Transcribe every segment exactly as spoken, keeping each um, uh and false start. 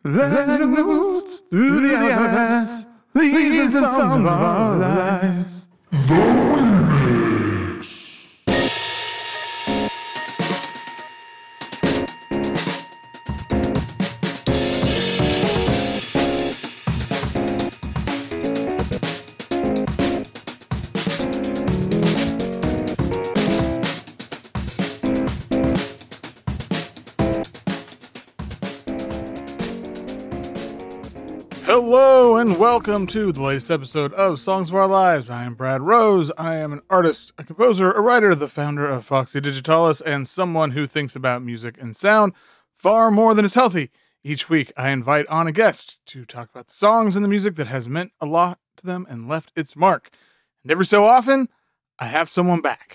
Let it move through the hourglass. These are the songs of our lives. The remix. Hello and welcome to the latest episode of Songs of Our Lives. I am Brad Rose. I am an artist, a composer, a writer, the founder of Foxy Digitalis, and someone who thinks about music and sound far more than is healthy. Each week, I invite on a guest to talk about the songs and the music that has meant a lot to them and left its mark. And every so often, I have someone back.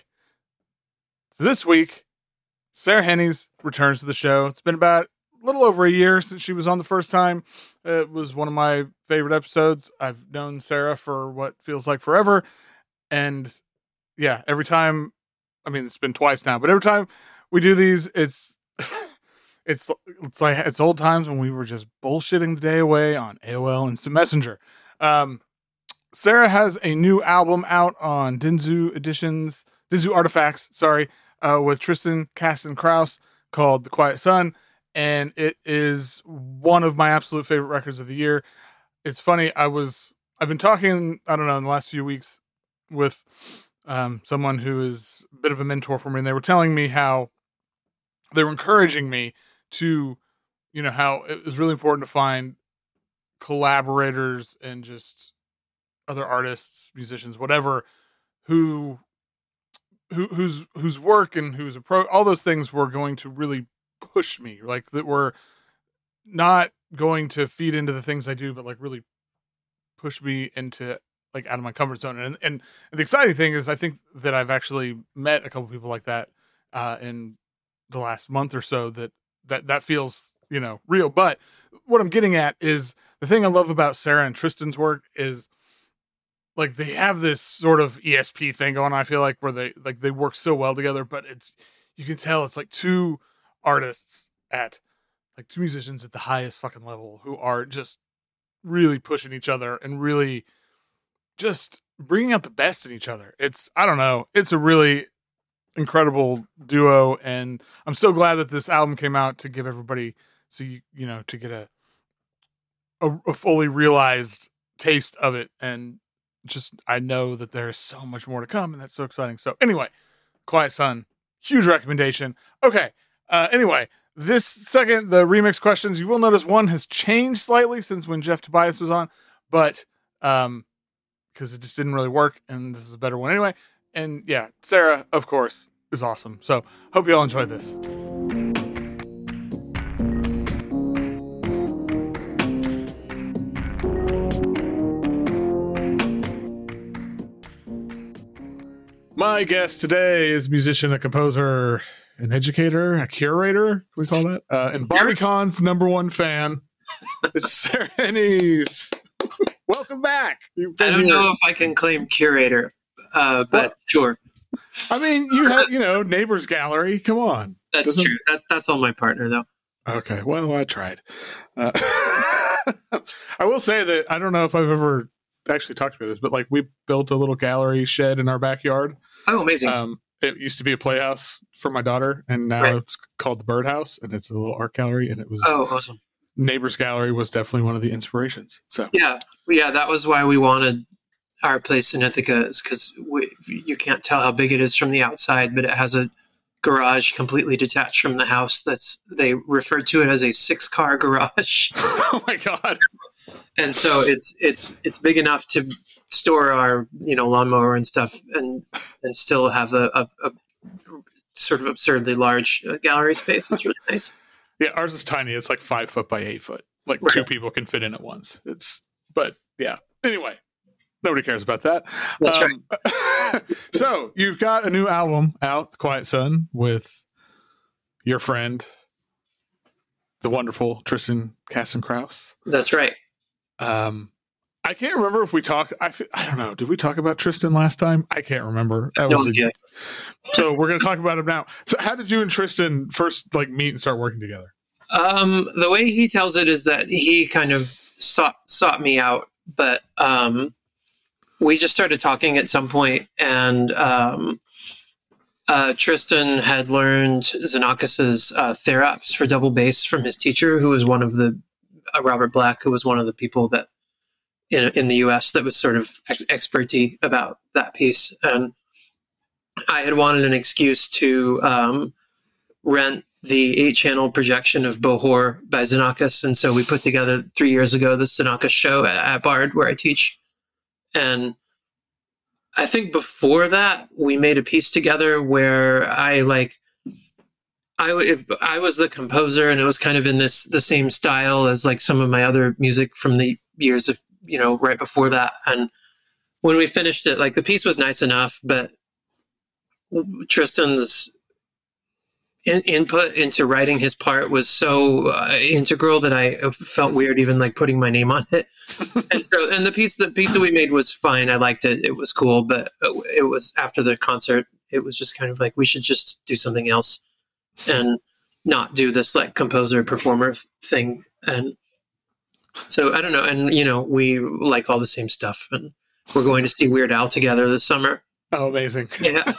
So this week, Sarah Hennies returns to the show. It's been about a little over a year since she was on the first time. It was one of my favorite episodes. I've known Sarah for what feels like forever. And yeah, every time, I mean, it's been twice now, but every time we do these, it's, it's, it's like, it's old times when we were just bullshitting the day away on A O L Instant Messenger. Um, Sarah has a new album out on Dentsu Editions, Dentsu Artifacts, sorry, uh, with Tristan Kasson-Kraus called The Quiet Sun. And it is one of my absolute favorite records of the year. It's funny. I was, I've been talking, I don't know, in the last few weeks with um, someone who is a bit of a mentor for me. And they were telling me how they were encouraging me to, you know, how it was really important to find collaborators and just other artists, musicians, whatever, who, who, whose, whose work and whose approach, all those things were going to really push me, like that were not going to feed into the things I do, but like really push me into like out of my comfort zone. And, and the exciting thing is I think that I've actually met a couple people like that uh, in the last month or so that, that, that feels, you know, real. But what I'm getting at is the thing I love about Sarah and Tristan's work is like, they have this sort of E S P thing going on, I feel like, where they, like they work so well together, but it's, you can tell it's like two artists at like two musicians at the highest fucking level who are just really pushing each other and really just bringing out the best in each other. It's, I don't know, it's a really incredible duo. And I'm so glad that this album came out to give everybody, so you, you know, to get a, a, a fully realized taste of it. And just, I know that there's so much more to come and that's so exciting. So anyway, Quiet Sun, huge recommendation. Okay. Uh, anyway, this second, the remix questions, you will notice one has changed slightly since when Jeff Tobias was on, but um, because it just didn't really work, and this is a better one anyway. And yeah, Sarah, of course, is awesome. So hope you all enjoyed this. My guest today is musician, a composer, an educator, a curator, can we call that? Uh, and BobbyCon's number one fan. It's Sarah Hennies. Welcome back. I don't here. know if I can claim curator, uh, but well, sure. I mean, you have, you know, Neighbors Gallery. Come on. That's Doesn't... true. That, that's on my partner, though. Okay. Well, I tried. Uh, I will say that I don't know if I've ever actually talked about this, but like we built a little gallery shed in our backyard. Oh, amazing. Um, it used to be a playhouse for my daughter, and now right. it's called the Birdhouse, and it's a little art gallery, and it was oh awesome. Neighbors Gallery was definitely one of the inspirations. So yeah, yeah, that was why we wanted our place in Ithaca, is because you can't tell how big it is from the outside, but it has a garage completely detached from the house. That's they refer to it as a six car garage. Oh my god. And so it's it's it's big enough to store our, you know, lawnmower and stuff, and and still have a, a, a sort of absurdly large uh, gallery space. It's really nice. Yeah, ours is tiny. It's like five foot by eight foot. Like right. two people can fit in at once. It's but yeah. Anyway, nobody cares about that. That's um, right. So you've got a new album out, The Quiet Sun, with your friend, the wonderful Tristan Kasson-Kraus. That's right. Um, I can't remember if we talked. I, I don't know. Did we talk about Tristan last time? I can't remember. That no was idea. A, so we're going to talk about him now. So how did you and Tristan first like meet and start working together? Um, the way he tells it is that he kind of sought sought me out, but um, we just started talking at some point, and um, uh, Tristan had learned Xenakis's uh, thereps for double bass from his teacher, who was one of the uh, Robert Black, who was one of the people that in in the U S that was sort of ex- experty about that piece, and I had wanted an excuse to um, rent the eight-channel projection of Bohor by Xenakis, and so we put together three years ago the Xenakis show at, at Bard, where I teach. And I think before that, we made a piece together where I like I I was the composer, and it was kind of in this the same style as like some of my other music from the years of you know right before that. And when we finished it, like the piece was nice enough, but Tristan's in, input into writing his part was so uh, integral that I felt weird even like putting my name on it. And so, and the piece, the piece that we made was fine. I liked it. It was cool, but it was after the concert, it was just kind of like, we should just do something else and not do this like composer performer thing. And so I don't know. And you know, we like all the same stuff, and we're going to see Weird Al together this summer. Oh, amazing. Yeah.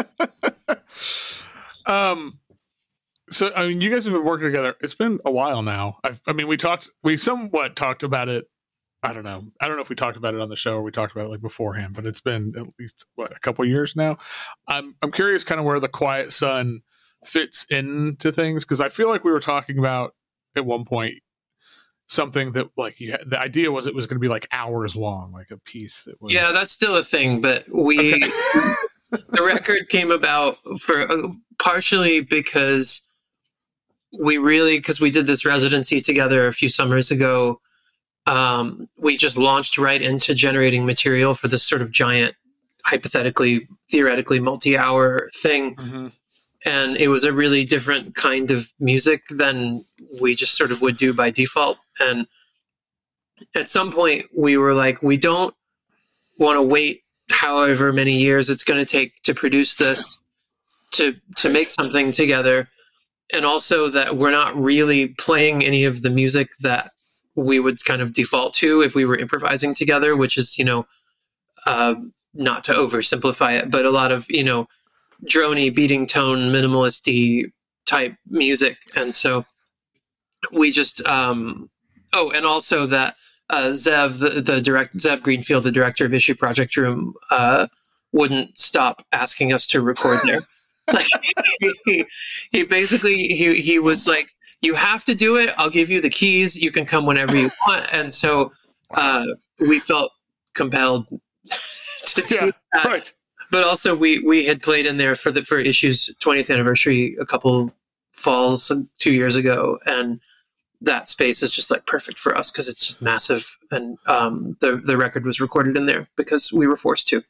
um, so, I mean, you guys have been working together. It's been a while now. I've, I mean, we talked, we somewhat talked about it. I don't know. I don't know if we talked about it on the show or we talked about it like beforehand, but it's been at least what, a couple years now. I'm, I'm curious kind of where the Quiet Son fits into things. Cause I feel like we were talking about at one point something that like you had, the idea was it was going to be like hours long, like a piece that was. Yeah, that's still a thing, but we, okay. The record came about for uh, partially because we really, because we did this residency together a few summers ago. Um, we just launched right into generating material for this sort of giant, hypothetically, theoretically multi-hour thing. Mm-hmm. And it was a really different kind of music than we just sort of would do by default. And at some point we were like, we don't want to wait however many years it's going to take to produce this, to, to make something together. And also that we're not really playing any of the music that we would kind of default to if we were improvising together, which is, you know, uh, not to oversimplify it, but a lot of, you know, droney, beating tone, minimalist-y type music. And so we just, um, oh, and also that uh, Zev, the, the direct, Zev Greenfield, the director of Issue Project Room, uh, wouldn't stop asking us to record there. Like, he, he basically, he, he was like, you have to do it. I'll give you the keys. You can come whenever you want. And so uh, we felt compelled to do yeah, that. Right. But also, we, we had played in there for the for Issue's twentieth anniversary a couple falls two years ago, and that space is just like perfect for us because it's just massive. And um, the the record was recorded in there because we were forced to.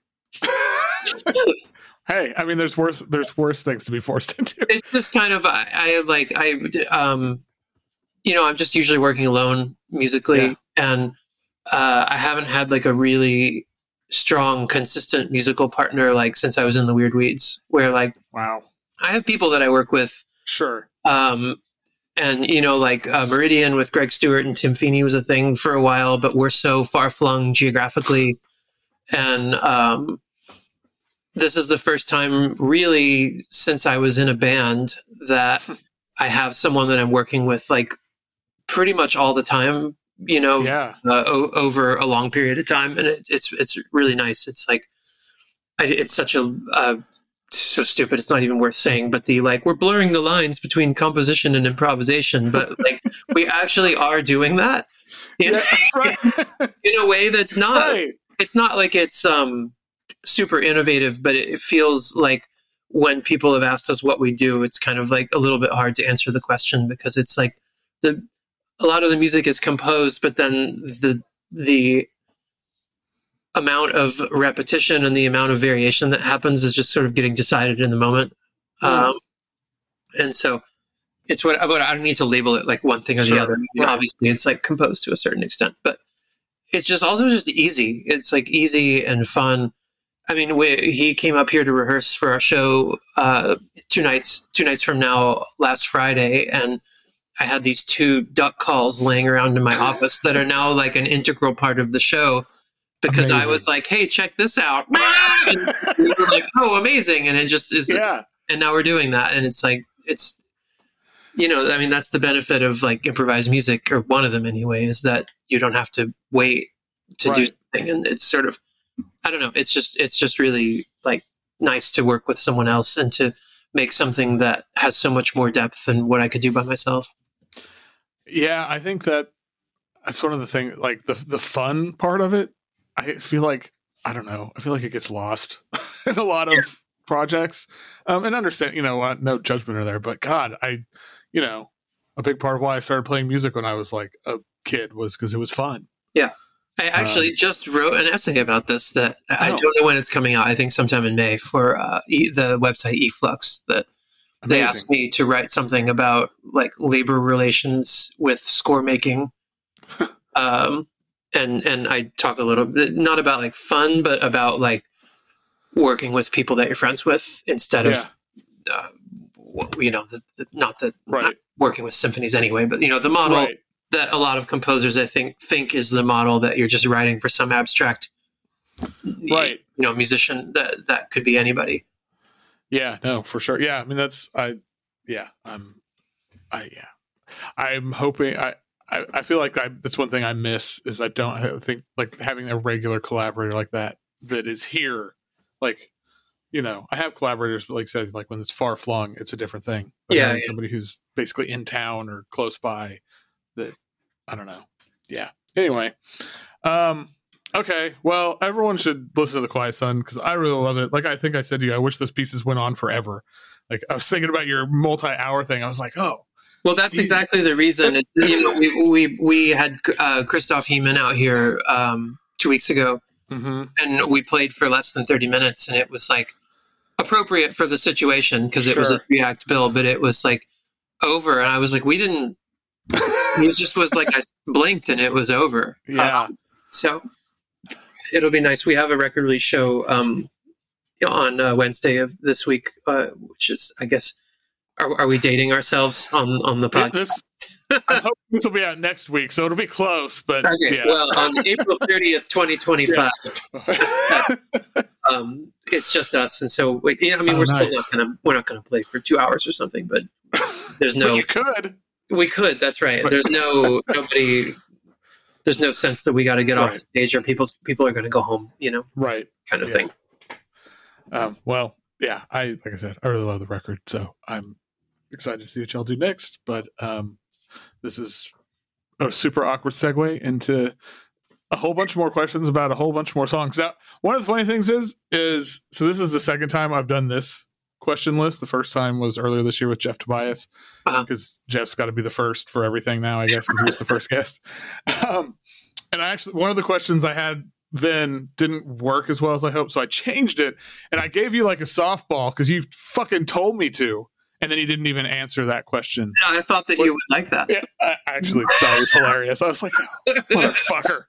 Hey, I mean, there's worse there's worse things to be forced into. It's just kind of I, I like I um, you know, I'm just usually working alone musically, yeah. and uh, I haven't had like a really strong, consistent musical partner like since I was in the Weird Weeds, where like wow, I have people that I work with, sure, um, and you know, like uh, Meridian with Greg Stewart and Tim Feeney was a thing for a while, but we're so far flung geographically, and um, this is the first time really since I was in a band that I have someone that I'm working with like pretty much all the time. You know, yeah. uh, o- over a long period of time. And it, it's, it's really nice. It's like, I, it's such a, uh, so stupid. It's not even worth saying, but the, like, we're blurring the lines between composition and improvisation, but like, we actually are doing that in, yeah, right. in a way that's not, right. It's not like it's, um, super innovative, but it feels like when people have asked us what we do, it's kind of like a little bit hard to answer the question because it's like the, a lot of the music is composed, but then the the amount of repetition and the amount of variation that happens is just sort of getting decided in the moment. Mm. Um, and so it's what, what I don't need to label it like one thing or sure. the other. You know, right. Obviously, it's like composed to a certain extent, but it's just also just easy. It's like easy and fun. I mean, we, he came up here to rehearse for our show uh, two nights two nights from now last Friday, and I had these two duck calls laying around in my office that are now like an integral part of the show because amazing. I was like, hey, check this out. And we were like, oh, amazing. And it just is. Yeah. And now we're doing that. And it's like, it's, you know, I mean, that's the benefit of like improvised music, or one of them anyway, is that you don't have to wait to right. do something. And it's sort of, I don't know. It's just, it's just really like nice to work with someone else and to make something that has so much more depth than what I could do by myself. Yeah, I think that that's one of the things, like the the fun part of it. I feel like, I don't know, I feel like it gets lost in a lot of yeah. projects. Um, and understand, you know, uh, no judgment are there, but God, I, you know, a big part of why I started playing music when I was like a kid was because it was fun. Yeah. I actually um, just wrote an essay about this that oh. I don't know when it's coming out. I think sometime in May for uh, e- the website eFlux, that amazing. They asked me to write something about like labor relations with score making. um, and, and I talk a little bit, not about like fun, but about like working with people that you're friends with instead yeah. of, uh, you know, the, the, not that right. not working with symphonies anyway, but you know, the model right. that a lot of composers, I think, think is the model that you're just writing for some abstract, right. you know, musician that, that could be anybody. Yeah, no, for sure. Yeah. I mean, that's, I, yeah, I'm, I, yeah, I'm hoping, I, I, I feel like I, that's one thing I miss is I don't have, think like having a regular collaborator like that, that is here. Like, you know, I have collaborators, but like I said, like when it's far flung, it's a different thing. But yeah, having yeah. somebody who's basically in town or close by, that I don't know. Yeah. Anyway. Um, okay. Well, everyone should listen to The Quiet Son because I really love it. Like I think I said to you, I wish those pieces went on forever. Like I was thinking about your multi-hour thing. I was like, oh. Well, that's exactly the reason. It, you know, we we we had uh, Christoph Heeman out here um, two weeks ago, mm-hmm. and we played for less than thirty minutes, and it was like appropriate for the situation because it sure. was a three-act bill, but it was like over, and I was like, we didn't. It just was like I blinked and it was over. Yeah. Um, so it'll be nice. We have a record release show um, on uh, Wednesday of this week, uh, which is, I guess, are, are we dating ourselves on, on the podcast? This, I hope this will be out next week, so it'll be close. But okay. yeah. Well, on April thirtieth, twenty twenty-five, yeah. um, it's just us, and so we, yeah, I mean, oh, we're nice. still not gonna we're not gonna play for two hours or something, but there's no. But you could. We could. That's right. There's no nobody. There's no sense that we got to get right. off the stage or people's people are going to go home. You know, right? Kind of yeah. thing. Um, well, yeah. I like I said, I really love the record, so I'm excited to see what y'all do next. But um, this is a super awkward segue into a whole bunch more questions about a whole bunch more songs. Now, one of the funny things is, is so this is the second time I've done this question list. The first time was earlier this year with Jeff Tobias, because uh-huh. Jeff's got to be the first for everything now, I guess, because he was the first guest. Um, and I actually, one of the questions I had then didn't work as well as I hoped, so I changed it, and I gave you like a softball because you fucking told me to, and then he didn't even answer that question. Yeah, I thought that but, you would like that. Yeah, I actually thought it was hilarious. I was like, oh, motherfucker.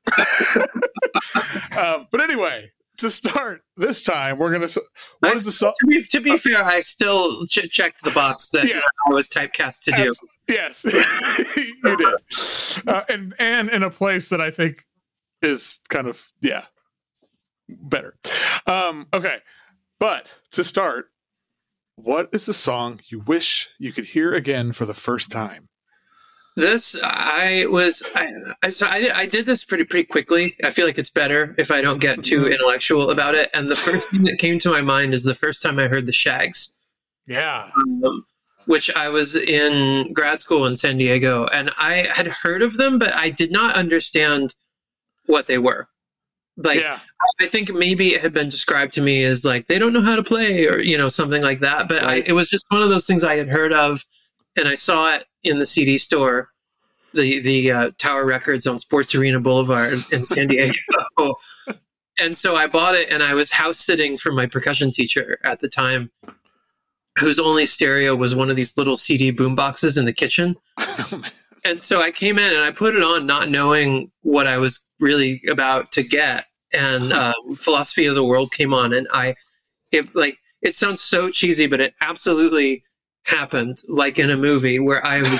um, but anyway, to start this time, we're gonna. What I, is the song? To be, to be uh, fair, I still ch- checked the box that yeah, I was typecast to do. Yes, you did, uh, and and in a place that I think is kind of yeah better. Um, okay, but to start, what is the song you wish you could hear again for the first time? This I was I I, so I I did this pretty pretty quickly. I feel like it's better if I don't get too intellectual about it. And the first thing that came to my mind is the first time I heard the Shags. Yeah, um, which I was in grad school in San Diego, and I had heard of them, but I did not understand what they were. Like, yeah. I think maybe it had been described to me as like they don't know how to play, or you know something like that. But I, it was just one of those things I had heard of, and I saw it in the C D store, the the uh, Tower Records on Sports Arena Boulevard in San Diego. And so I bought it, and I was house sitting for my percussion teacher at the time, whose only stereo was one of these little C D boom boxes in the kitchen. And so I came in and I put it on, not knowing what I was really about to get. And um, Philosophy of the World came on, and I, it like it sounds so cheesy, but it absolutely happened, like in a movie, where I was just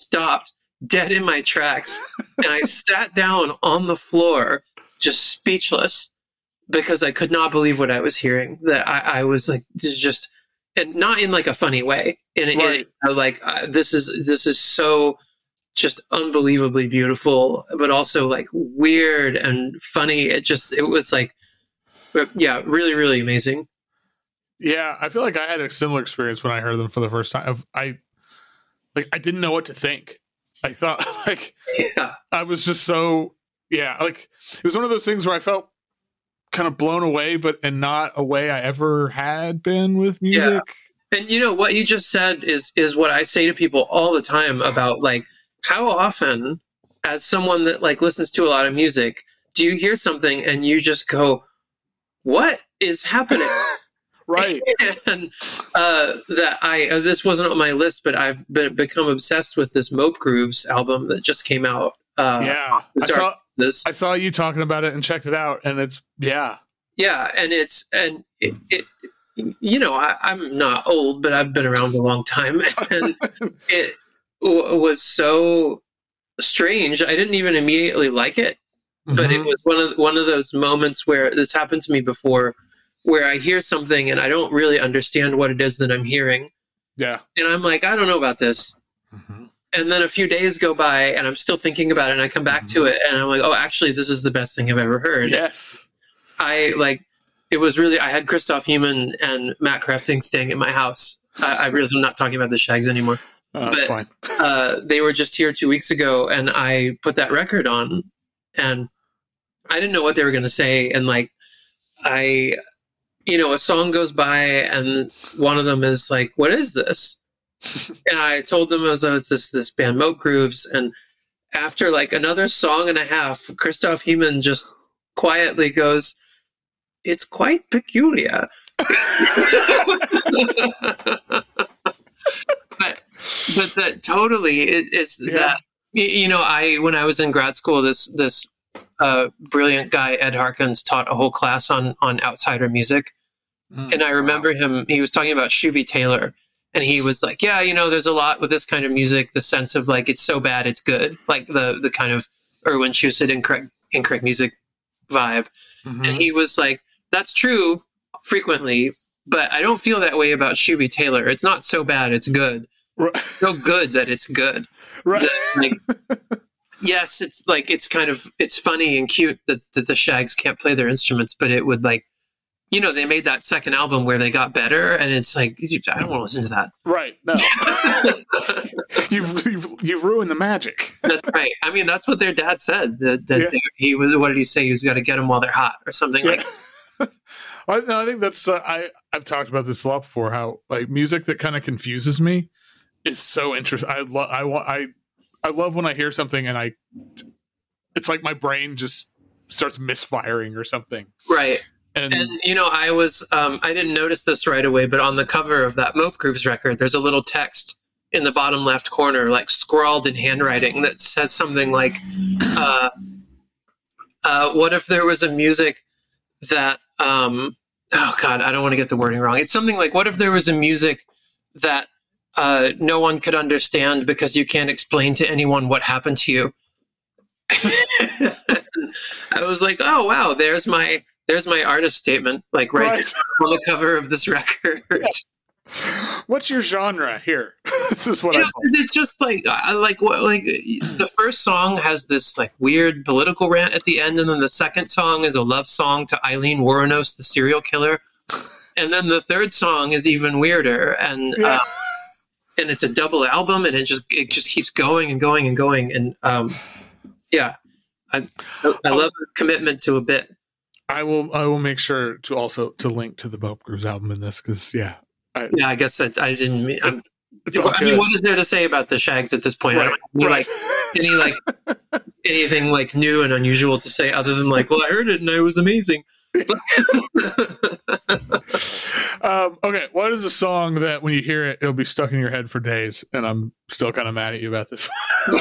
stopped dead in my tracks, and I sat down on the floor, just speechless, because I could not believe what I was hearing. That I, I was like, this is just, and not in like a funny way. In, Right. in like uh, this is this is so just unbelievably beautiful, but also like weird and funny. It just it was like, yeah, really, really amazing. Yeah, I feel like I had a similar experience when I heard them for the first time. I like I didn't know what to think. I thought like Yeah. I was just so yeah, like it was one of those things where I felt kind of blown away, but and not a way I ever had been with music. Yeah. And you know what you just said is is what I say to people all the time about like how often, as someone that like listens to a lot of music, do you hear something and you just go, "What is happening?" Right. And uh, that I uh, this wasn't on my list, but I've been, become obsessed with this Mope Grooves album that just came out. Uh, Yeah. I Dark saw This. I saw you talking about it and checked it out, and it's yeah. Yeah, and it's and it, it you know I, I'm not old, but I've been around a long time, and it w- was so strange. I didn't even immediately like it, but it Mhm. was one of one of those moments where this happened to me before, where I hear something and I don't really understand what it is that I'm hearing, Yeah. and I'm like, I don't know about this. Mhm. And then a few days go by, and I'm still thinking about it, and I come back to it, and I'm like, oh, actually, this is the best thing I've ever heard. Yes. I like it was really I had Christoph Heeman and Matt Crafting staying at my house. I, I realize I'm not talking about the Shags anymore. Oh, that's But- fine. Uh, they were just here two weeks ago, and I put that record on, and I didn't know what they were going to say. And like, I, you know, a song goes by, and one of them is like, "What is this?" And I told them it was, it was this this band Mope Grooves, and after like another song and a half, Christoph Heeman just quietly goes, "It's quite peculiar." but but that totally it, it's Yeah. that y- you know I when I was in grad school, this this uh, brilliant guy Ed Harkins taught a whole class on on outsider music, Mm, and I wow. remember him. He was talking about Shuby Taylor, and he was like, "Yeah, you know, there's a lot with this kind of music. The sense of like it's so bad it's good, like the the kind of Erwin Shusett incorrect incorrect music vibe." Mhm. And he was like, "That's true frequently, but I don't feel that way about Shuby Taylor. It's not so bad it's good. Right. So good that it's good." Right. Like, yes, it's like it's kind of it's funny and cute that, that the Shags can't play their instruments, but it would like, you know, they made that second album where they got better, and it's like I don't want to listen to that. Right. No. you've, you've you've ruined the magic. That's right. I mean, that's what their dad said. That, that Yeah. they, he was. What did he say? He's got to get them while they're hot, or something like. I, no, I think that's uh, I I've talked about this a lot before. How like music that kind of confuses me is so interesting. I love I want I I love when I hear something and I it's like my brain just starts misfiring or something. Right. And, And you know, I was um, I didn't notice this right away, but on the cover of that Mope Grooves record, there's a little text in the bottom left corner, like scrawled in handwriting, that says something like, uh, uh, "What if there was a music that?" Um, oh God, I don't want to get the wording wrong. It's something like, "What if there was a music that uh, no one could understand because you can't explain to anyone what happened to you?" I was like, "Oh wow, there's my." There's my artist statement, like right, Right. on the cover of this record. what's your genre here? This is what You I know, it's just like, I like what, like the first song has this like weird political rant at the end, and then the second song is a love song to Eileen Wuornos, the serial killer, and then the third song is even weirder, and Yeah. uh, and it's a double album, and it just it just keeps going and going and going, and um, yeah, I I love the commitment to a bit. I will I will make sure to also to link to the Mope Grooves album in this because yeah, I, Yeah, I guess I, I didn't mean. I'm, it's all I mean, good. what is there to say about the Shags at this point? I Right, don't have any, right. like any like anything like new and unusual to say other than like, well, I heard it and it was amazing. um, okay, what is a song that when you hear it, it'll be stuck in your head for days? And I'm still kind of mad at you about this.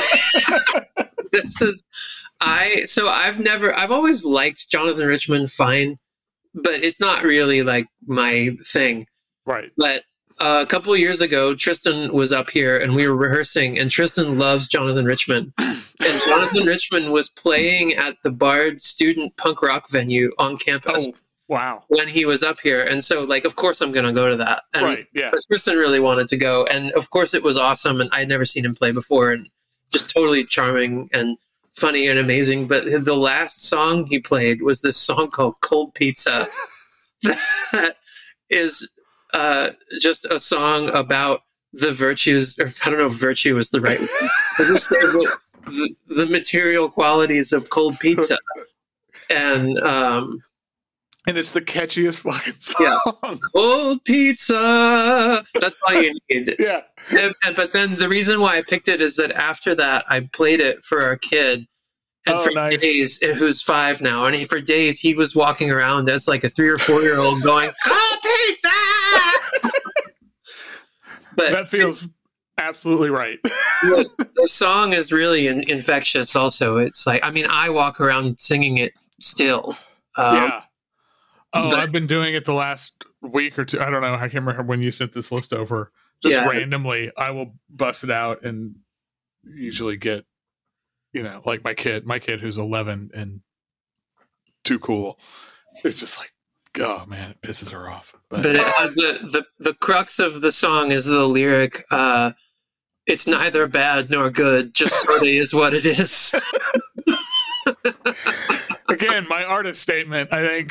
This is I. So I've never. I've always liked Jonathan Richman fine, but it's not really like my thing. Right. But uh, a couple of years ago, Tristan was up here and we were rehearsing, and Tristan loves Jonathan Richman. And Jonathan Richman was playing at the Bard student punk rock venue on campus. Oh, wow. When he was up here. And so, like, of course I'm going to go to that. And right, yeah. But Tristan really wanted to go. And, of course, it was awesome. And I'd never seen him play before. And just totally charming and funny and amazing. But the last song he played was this song called Cold Pizza. That is uh, just a song about the virtues, or I don't know if virtue is the right word. I just say the, the, the material qualities of cold pizza. And, um, and it's the catchiest fucking song. Yeah. Cold pizza. That's all you need. Yeah. And, and, but then the reason why I picked it is that after that, I played it for our kid. And oh, for nice. days, who's five now, and he, for days he was walking around as like a three or four year old going, "Cold pizza!" But that feels it, absolutely right. the, the song is really in, infectious. Also, it's like, I mean, I walk around singing it still. Um, yeah. Oh, but, I've been doing it the last week or two. I don't know. I can't remember when you sent this list over. Just yeah. randomly, I will bust it out and usually get, you know, like my kid, my kid who's eleven and too cool. It's just like, oh man, it pisses her off. But, but it has the, the, the crux of the song is the lyric, uh, it's neither bad nor good, just sort of is what it is. Again, my artist statement, I think.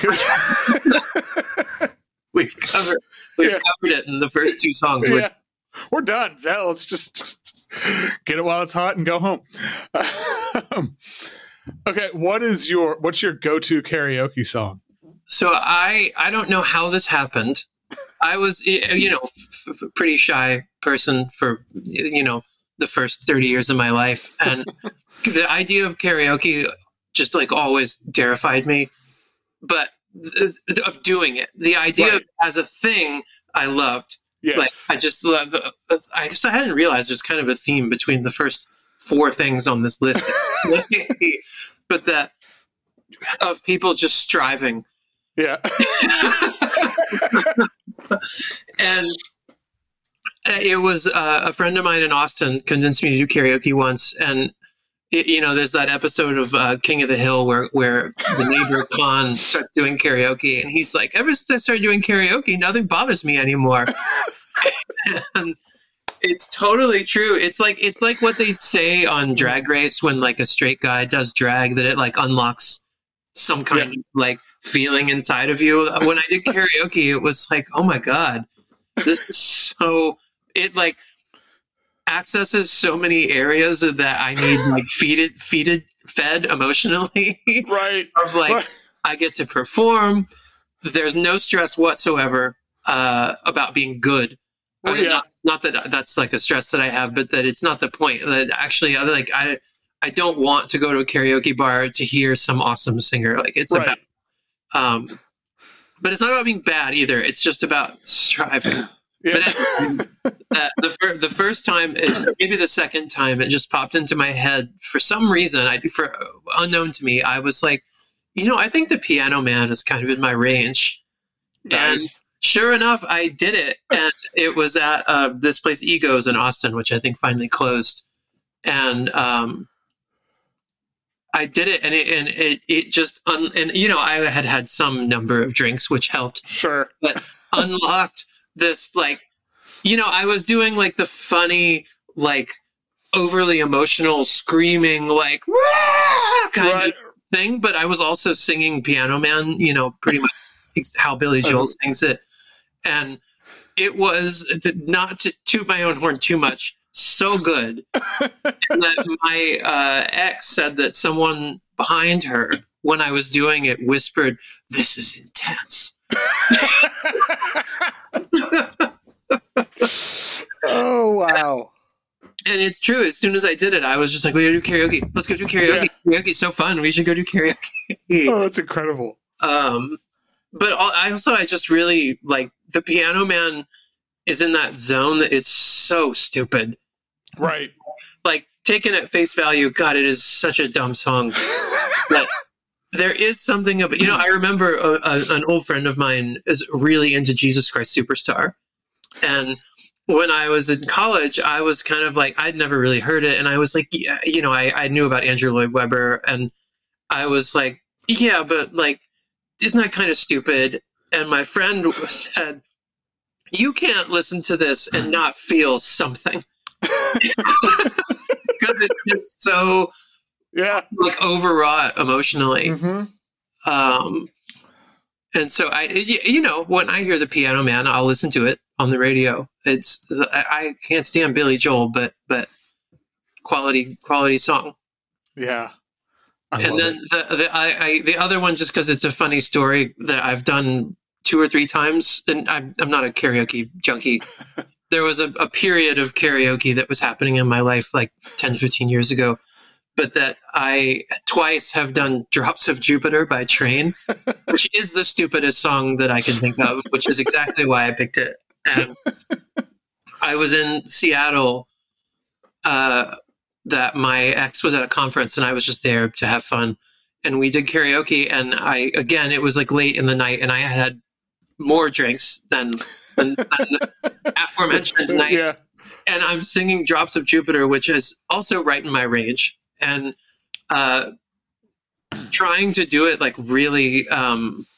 we've covered, we've yeah. covered it in the first two songs. Yeah. We're done. Now let's just, just get it while it's hot and go home. Um, okay, what is your what's your go-to karaoke song? So I I don't know how this happened. I was, you know, a pretty shy person for, you know, the first thirty years of my life, and the idea of karaoke just like always terrified me. But of doing it, the idea right. of, as a thing, I loved. Yes. Like I just love. I guess I hadn't realized there's kind of a theme between the first four things on this list, but that of people just striving. Yeah. And it was uh, a friend of mine in Austin convinced me to do karaoke once, and it, you know, there's that episode of uh, King of the Hill where where the neighbor Khan starts doing karaoke, and he's like, "Ever since I started doing karaoke, nothing bothers me anymore." And it's totally true. It's like it's like what they'd say on Drag Race when like a straight guy does drag, that it like unlocks some kind yeah. of like feeling inside of you. When I did karaoke, it was like, oh my god, this is so. It like accesses so many areas that I need like feeded, feeded, fed emotionally. Right. Of like, right. I get to perform. There's no stress whatsoever uh, about being good. Well, I mean, yeah. not, not that that's like a stress that I have, but that it's not the point. That actually, like I, I don't want to go to a karaoke bar to hear some awesome singer. Like it's right. about, um, but it's not about being bad either. It's just about striving. Yeah. But uh, the fir- the first time, it, maybe the second time, it just popped into my head for some reason. I for unknown to me, I was like, you know, I think the Piano Man is kind of in my range. Nice. And sure enough, I did it, and it was at uh, this place Egos in Austin, which I think finally closed. And um, I did it, and it and it it just un- and you know, I had had some number of drinks, which helped. Sure, but unlocked this, like, you know, I was doing like the funny, like overly emotional screaming, like Wah! kind right. of thing, but I was also singing Piano Man, you know, pretty much how Billy Joel sings it. And it was, not to toot my own horn too much, so good. And that my uh, ex said that someone behind her, when I was doing it, whispered, "This is intense." Oh, wow. And it's true. As soon as I did it, I was just like, we gotta do karaoke. Let's go do karaoke. Yeah. Karaoke's so fun. We should go do karaoke. Oh, that's incredible. Um, but I also, I just really, like, the Piano Man is in that zone that it's so stupid. Right. Like, taken at face value, God, it is such a dumb song. But there is something about, you know, I remember a, a, an old friend of mine is really into Jesus Christ Superstar. And when I was in college, I was kind of like, I'd never really heard it. And I was like, yeah, you know, I, I knew about Andrew Lloyd Webber, and I was like, yeah, but like, isn't that kind of stupid? And my friend said, you can't listen to this and not feel something. Because it's just so yeah, like overwrought emotionally. Mm-hmm. Um, and so I, you know, when I hear the Piano Man, I'll listen to it on the radio. It's I can't stand Billy Joel, but but quality quality song. Yeah. I and then it. the the I, I the other one, just because it's a funny story that I've done two or three times, and I'm I'm not a karaoke junkie. There was a, a period of karaoke that was happening in my life like ten, fifteen years ago, but that I twice have done Drops of Jupiter by Train, which is the stupidest song that I can think of, which is exactly why I picked it. And I was in Seattle uh, that my ex was at a conference, and I was just there to have fun. And we did karaoke, and I, again, it was like late in the night, and I had had more drinks than, than, than the aforementioned night. Yeah. And I'm singing Drops of Jupiter, which is also right in my range. And uh, trying to do it like really um,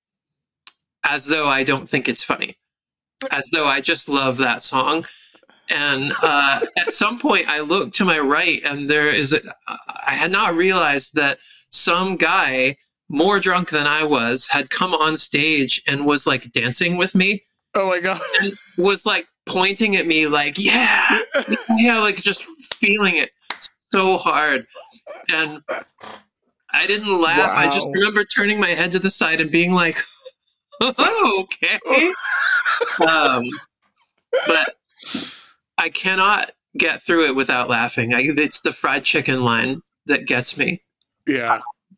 as though I don't think it's funny, as though I just love that song. And uh, at some point I look to my right, and there is, a, I had not realized that some guy more drunk than I was had come on stage and was like dancing with me. Oh my God. And was like pointing at me like, yeah, yeah, like just feeling it so hard. And I didn't laugh. Wow. I just remember turning my head to the side and being like, oh, okay. um, but I cannot get through it without laughing. I, it's the fried chicken line that gets me. Yeah.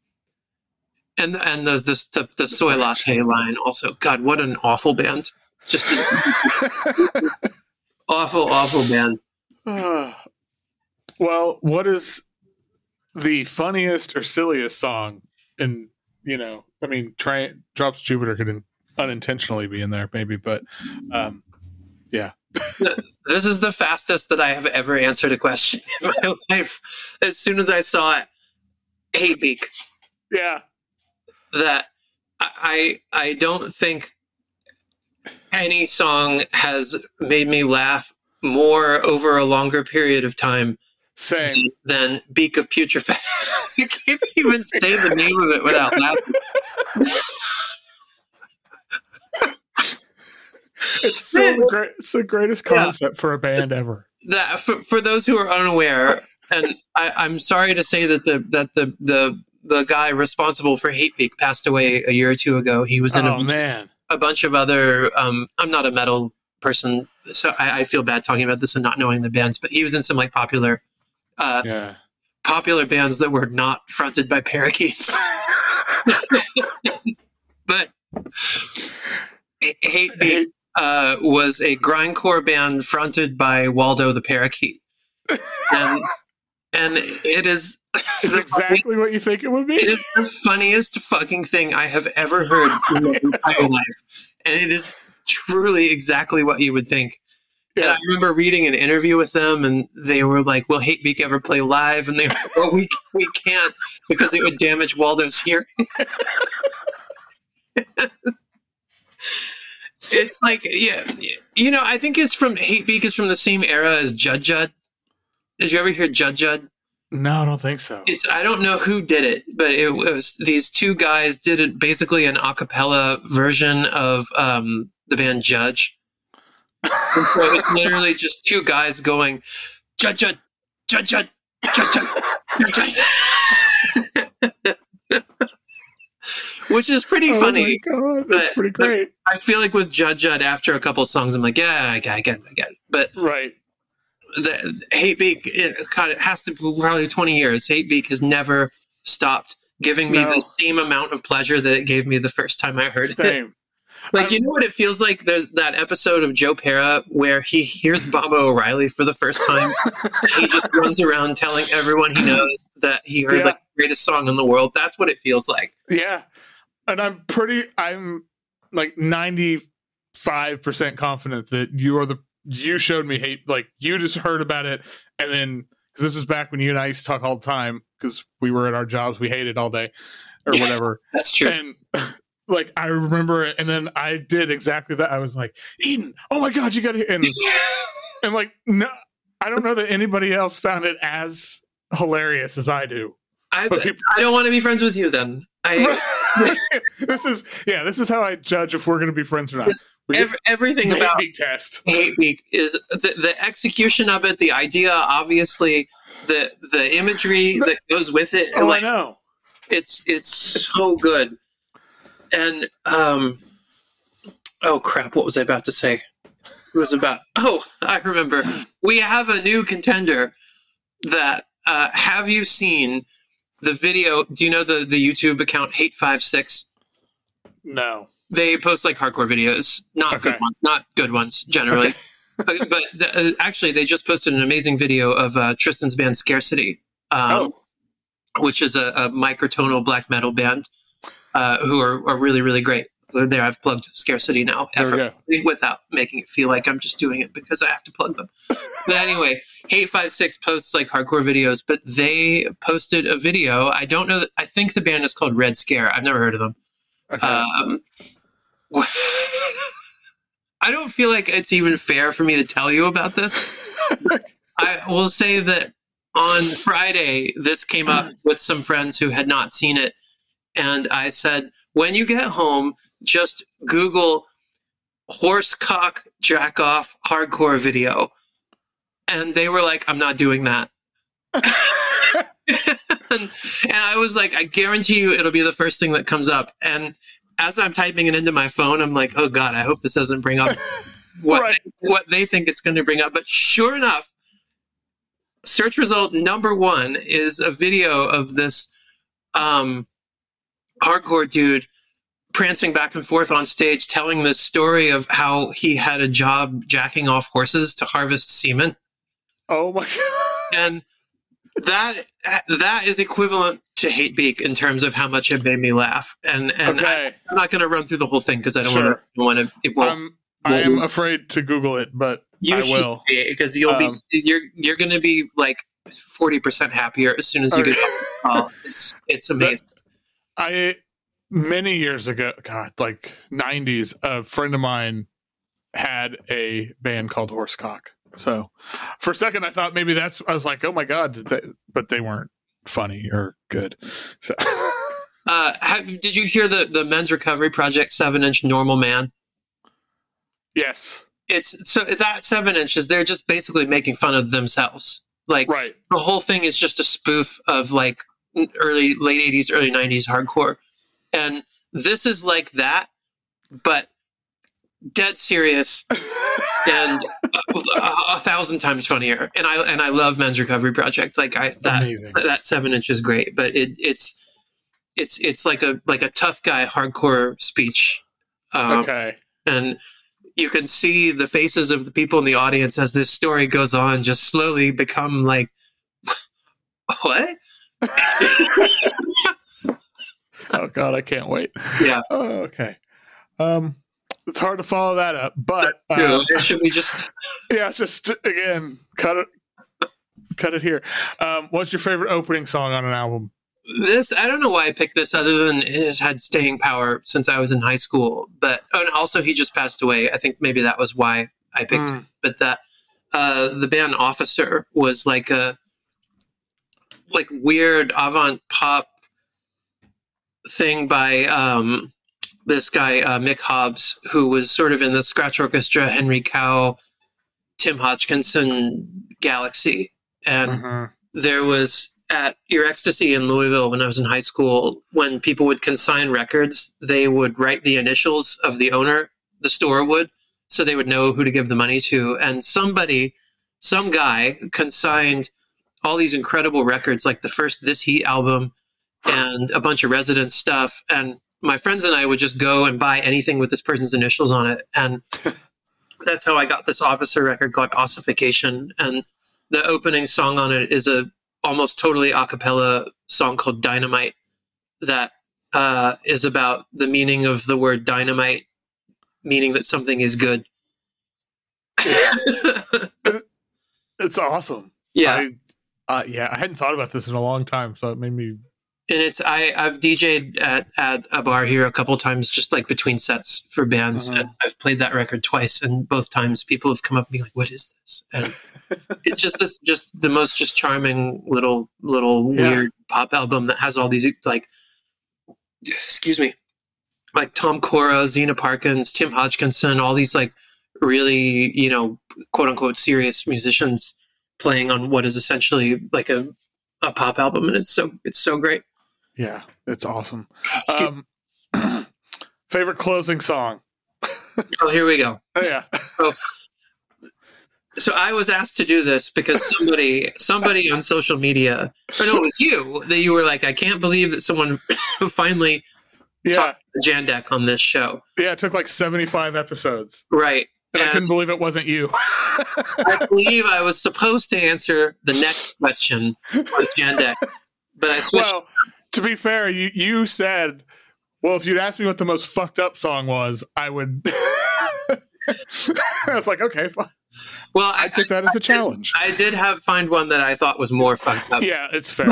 And and the the the, the soy latte line also. God, what an awful band! Just an awful, awful band. Uh, well, what is the funniest or silliest song? And you know, I mean, try Drops Jupiter could unintentionally be in there, maybe, but um, yeah. This is the fastest that I have ever answered a question in my life. As soon as I saw it, Hate Beak. Yeah. That I I don't think any song has made me laugh more over a longer period of time. Same. Than Beak of Putrefaction. You can't even say the name of it without laughing. It's so the great. It's the greatest concept yeah. for a band ever. That for, for those who are unaware, and I, I'm sorry to say that the that the the the guy responsible for Hate Beak passed away a year or two ago. He was in oh, a, man. a bunch of other. Um, I'm not a metal person, so I, I feel bad talking about this and not knowing the bands. But he was in some like popular, uh, yeah. popular bands that were not fronted by parakeets. But Hate Beak uh, was a grindcore band fronted by Waldo the Parakeet, and and it is. It's exactly what you think it would be. It is the funniest fucking thing I have ever heard in my entire life. And it is truly exactly what you would think. Yeah. And I remember reading an interview with them, and they were like, will Hate Beak ever play live? And they were like, well, we, we can't because it would damage Waldo's hearing. It's like, yeah, you know, I think it's from, Hate Beak is from the same era as Jud Jud. Did you ever hear Jud Jud? No, I don't think so. It's I don't know who did it, but it was these two guys did it basically an a cappella version of um, the band Judge. And so it's literally just two guys going Jud Jud, Jud Jud, Jud Jud, Jud Jud. Which is pretty oh funny. Oh my God, that's pretty great. I feel like with Jud Jud, after a couple songs, I'm like, yeah, I get, I get, I get it. But right. The Hate Beak, it, God, it has to be probably twenty years. Hate Beak has never stopped giving me no. the same amount of pleasure that it gave me the first time I heard same. it. Like, I'm, you know what it feels like? There's that episode of Joe Pera where he hears Baba O'Reilly for the first time. And he just runs around telling everyone he knows that he heard yeah. like the greatest song in the world. That's what it feels like. Yeah. And I'm pretty, I'm like ninety five percent confident that you are the you showed me hate. Like you just heard about it, and then because this is back when you and I used to talk all the time because we were at our jobs, we hated all day or Yeah, whatever. That's true. And like I remember it, and then I did exactly that. I was like, Eden, oh my god, you got to and and like no, I don't know that anybody else found it as hilarious as I do. I, But people- I don't want to be friends with you then. I this is yeah, this is how I judge if we're going to be friends or not. This- We ev- everything the about hate beak test. Hate Week is the, the execution of it, the idea, obviously, the the imagery that goes with it. Oh, like, I know. It's it's so good. And um, oh crap! What was I about to say? It was about. Oh, I remember. We have a new contender. That uh, have you seen the video? Do you know the the YouTube account Hate Five Six? No. They post like hardcore videos, not Okay. good ones, not good ones generally. Okay. but but uh, actually, they just posted an amazing video of uh, Tristan's band Scarcity, um, Oh. which is a, a microtonal black metal band uh, who are, are really really great. There, I've plugged Scarcity now There we go. effortlessly without making it feel like I'm just doing it because I have to plug them. But anyway, Hate Five Six posts like hardcore videos, but they posted a video. I don't know. That, I think the band is called Red Scare. I've never heard of them. Okay. Um, I don't feel like it's even fair for me to tell you about this. I will say that on Friday, this came up with some friends who had not seen it. And I said, when you get home, just Google horsecock jack off hardcore video. And they were like, I'm not doing that. and, and I was like, I guarantee you it'll be the first thing that comes up. And as I'm typing it into my phone, I'm like, oh God, I hope this doesn't bring up what, Right. they, what they think it's going to bring up. But sure enough, search result number one is a video of this um, hardcore dude prancing back and forth on stage, telling this story of how he had a job jacking off horses to harvest semen. Oh my god. And that that is equivalent to Hate Beak in terms of how much it made me laugh. And and Okay. I, I'm not going to run through the whole thing because I don't Sure. want to. It won't. Um, I am afraid to Google it, but you I should will. because you'll be Um, you're you're going to be like forty percent happier as soon as you Okay. get off the call. It's it's amazing. I many years ago, God, like nineties, a friend of mine had a band called Horsecock. So for a second, I thought maybe that's. I was like, oh my god, did they, but they weren't funny or good. So Uh, have, did you hear the the Men's Recovery Project seven inch Normal Man? yes, It's so that seven inches. They're just basically making fun of themselves. Like right. the whole thing is just a spoof of like early late eighties, early nineties hardcore, and this is like that, but dead serious and a, a thousand times funnier. And I and I love Men's Recovery Project. Like I that Amazing. that seven inch is great, but it it's it's it's like a like a tough guy hardcore speech. Um, Okay. and you can see the faces of the people in the audience as this story goes on just slowly become like, what? Oh god, I can't wait. Yeah. Oh, okay. Um, it's hard to follow that up, but uh, Dude, should we just yeah, it's just again cut it, cut it here. Um, what's your favorite opening song on an album? this? I don't know why I picked this, other than it has had staying power since I was in high school. But oh, and also he just passed away. I think maybe that was why I picked Mm. it. But that uh, the band Officer was like a like weird avant pop thing by um, this guy uh, Mick Hobbs, who was sort of in the Scratch Orchestra, Henry Cow, Tim Hodgkinson galaxy, and Mhm. there was at Ear Ecstasy in Louisville when I was in high school, when people would consign records, they would write the initials of the owner, the store would, so they would know who to give the money to. And somebody, some guy consigned all these incredible records, like the first This Heat album and a bunch of Residence stuff. And my friends and I would just go and buy anything with this person's initials on it. And that's how I got this Officer record called Ossification. And the opening song on it is a almost totally a cappella song called Dynamite that uh, is about the meaning of the word dynamite meaning that something is good. It's awesome. Yeah. I, uh, yeah, I hadn't thought about this in a long time, so it made me. And it's I I've D J'd at, at a bar here a couple times, just like between sets for bands. Mhm. And I've played that record twice, and both times people have come up and be like, "What is this?" And it's just this, just the most just charming little little Yeah. weird pop album that has all these like, excuse me, like Tom Cora, Zena Parkins, Tim Hodgkinson, all these like really, you know, quote unquote serious musicians playing on what is essentially like a a pop album, and it's so it's so great. Yeah, it's awesome. Excuse- Um, favorite closing song? Oh, here we go. Oh, yeah. So I was asked to do this because somebody somebody on social media, or no, it was you, that you were like, I can't believe that someone finally Yeah. talked to Jandek on this show. Yeah, it took like seventy-five episodes. Right. And I And couldn't believe it wasn't you. I believe I was supposed to answer the next question was Jandek, but I switched. Well, to be fair, you, you said, well, if you'd asked me what the most fucked up song was, I would. I was like, okay, fine. Well, I I, took that as a challenge. I did have find one that I thought was more fucked up. Yeah, it's fair.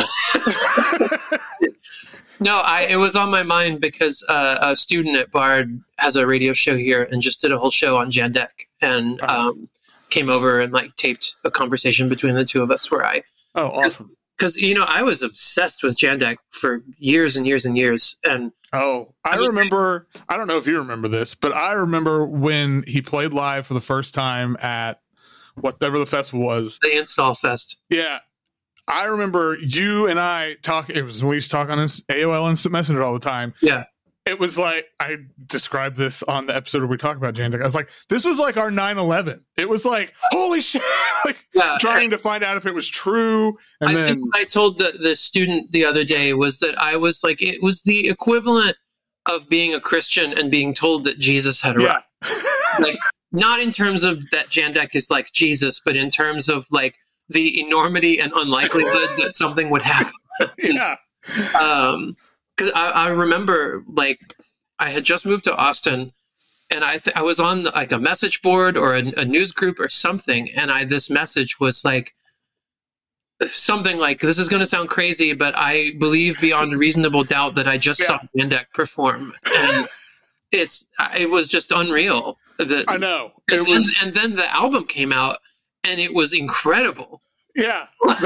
No, I it was on my mind because uh, a student at Bard has a radio show here and just did a whole show on Jandek and Uh-huh. um, came over and like taped a conversation between the two of us where I, Oh, awesome. because you know I was obsessed with Jandek for years and years and years, and Oh, I I mean- remember. I don't know if you remember this, but I remember when he played live for the first time at whatever the festival was. the Install Fest. Yeah. I remember you and I talk. It was when we used to talk on this A O L Instant Messenger all the time. Yeah. It was like, I described this on the episode where we talked about Jandek. I was like, this was like our nine eleven. It was like, holy shit. Like Yeah, trying to find out if it was true. And I then, think what I told the, the student the other day was that I was like, it was the equivalent of being a Christian and being told that Jesus had arrived. yeah. Like, not in terms of that Jandek is like Jesus, but in terms of like the enormity and unlikelihood that something would happen. yeah. Um, because I, I remember like I had just moved to Austin, and I th- I was on like a message board or a, a news group or something, and I this message was like something like, "This is going to sound crazy, but I believe beyond a reasonable doubt that I just Yeah. saw Jandek perform," and it's it was just unreal. The, I know. and, It then, was, and then the album came out, and it was incredible. yeah.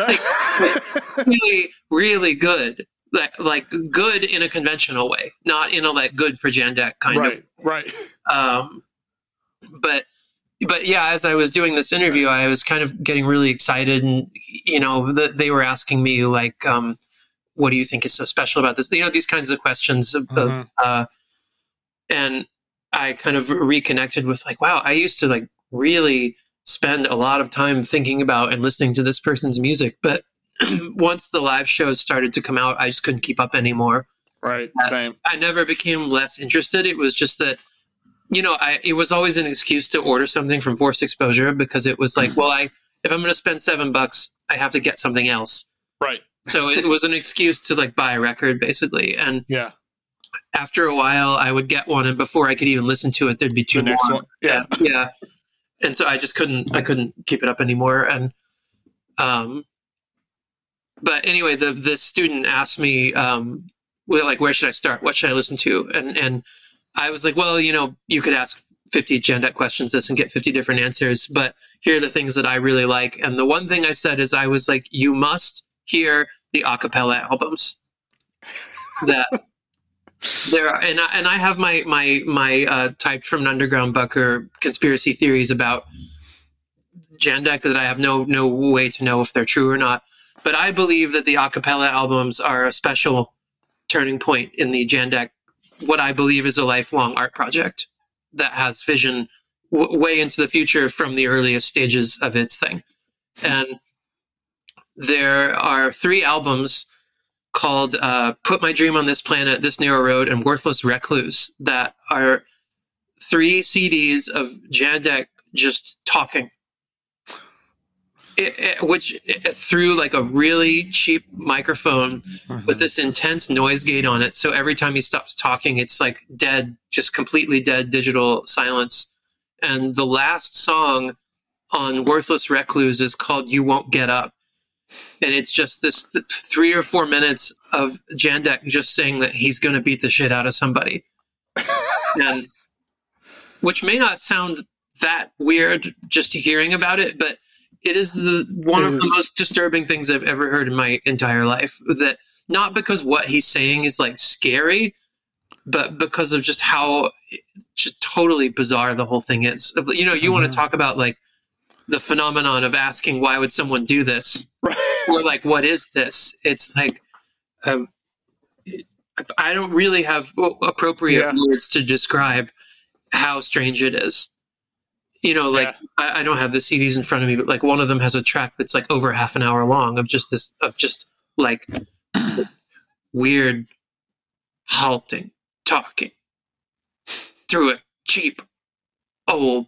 Really, really good. Like, like good in a conventional way, not in a like good for Jandek kind right. Right. of. Um, but, but yeah, as I was doing this interview, I was kind of getting really excited, and you know, the, they were asking me like, um, "What do you think is so special about this?" You know, these kinds of questions. Of, of, Mhm. uh, and I kind of reconnected with like, wow, I used to like really spend a lot of time thinking about and listening to this person's music, but once the live shows started to come out, I just couldn't keep up anymore. Right. Same. I never became less interested. It was just that, you know, I it was always an excuse to order something from Forced Exposure because it was like, well, I if I'm going to spend seven bucks, I have to get something else. Right. So it was an excuse to like buy a record, basically. And Yeah. after a while, I would get one, and before I could even listen to it, there'd be two The next more. one. Yeah. And, yeah. And so I just couldn't, I couldn't keep it up anymore. And, um, but anyway, the, the student asked me, um, well, like, where should I start? What should I listen to? And, and I was like, well, you know, you could ask fifty Jandek questions this and get fifty different answers, but here are the things that I really like. And the one thing I said is I was like, you must hear the a cappella albums that there are, and I, and I have my my my uh, typed from an underground Bucker conspiracy theories about Jandek that I have no no way to know if they're true or not. But I believe that the a cappella albums are a special turning point in the Jandek, what I believe is a lifelong art project that has vision w- way into the future from the earliest stages of its thing. And there are three albums called uh, Put My Dream on This Planet, This Narrow Road, and Worthless Recluse that are three C Ds of Jandek just talking. it, it, which it, through like a really cheap microphone Mm-hmm. with this intense noise gate on it. So every time he stops talking, it's like dead, just completely dead digital silence. And the last song on Worthless Recluse is called You Won't Get Up. And it's just this th- three or four minutes of Jandek just saying that he's going to beat the shit out of somebody. And which may not sound that weird just hearing about it, but it is the one It of is. the most disturbing things I've ever heard in my entire life. That not because what he's saying is like scary, but because of just how just totally bizarre the whole thing is. You know, you Mhm. want to talk about like the phenomenon of asking why would someone do this, Right. or like what is this? It's like um, I don't really have appropriate Yeah. words to describe how strange it is. You know, like Yeah. I, I don't have the C Ds in front of me, but like one of them has a track that's like over half an hour long of just this, of just like this weird halting, talking through a cheap old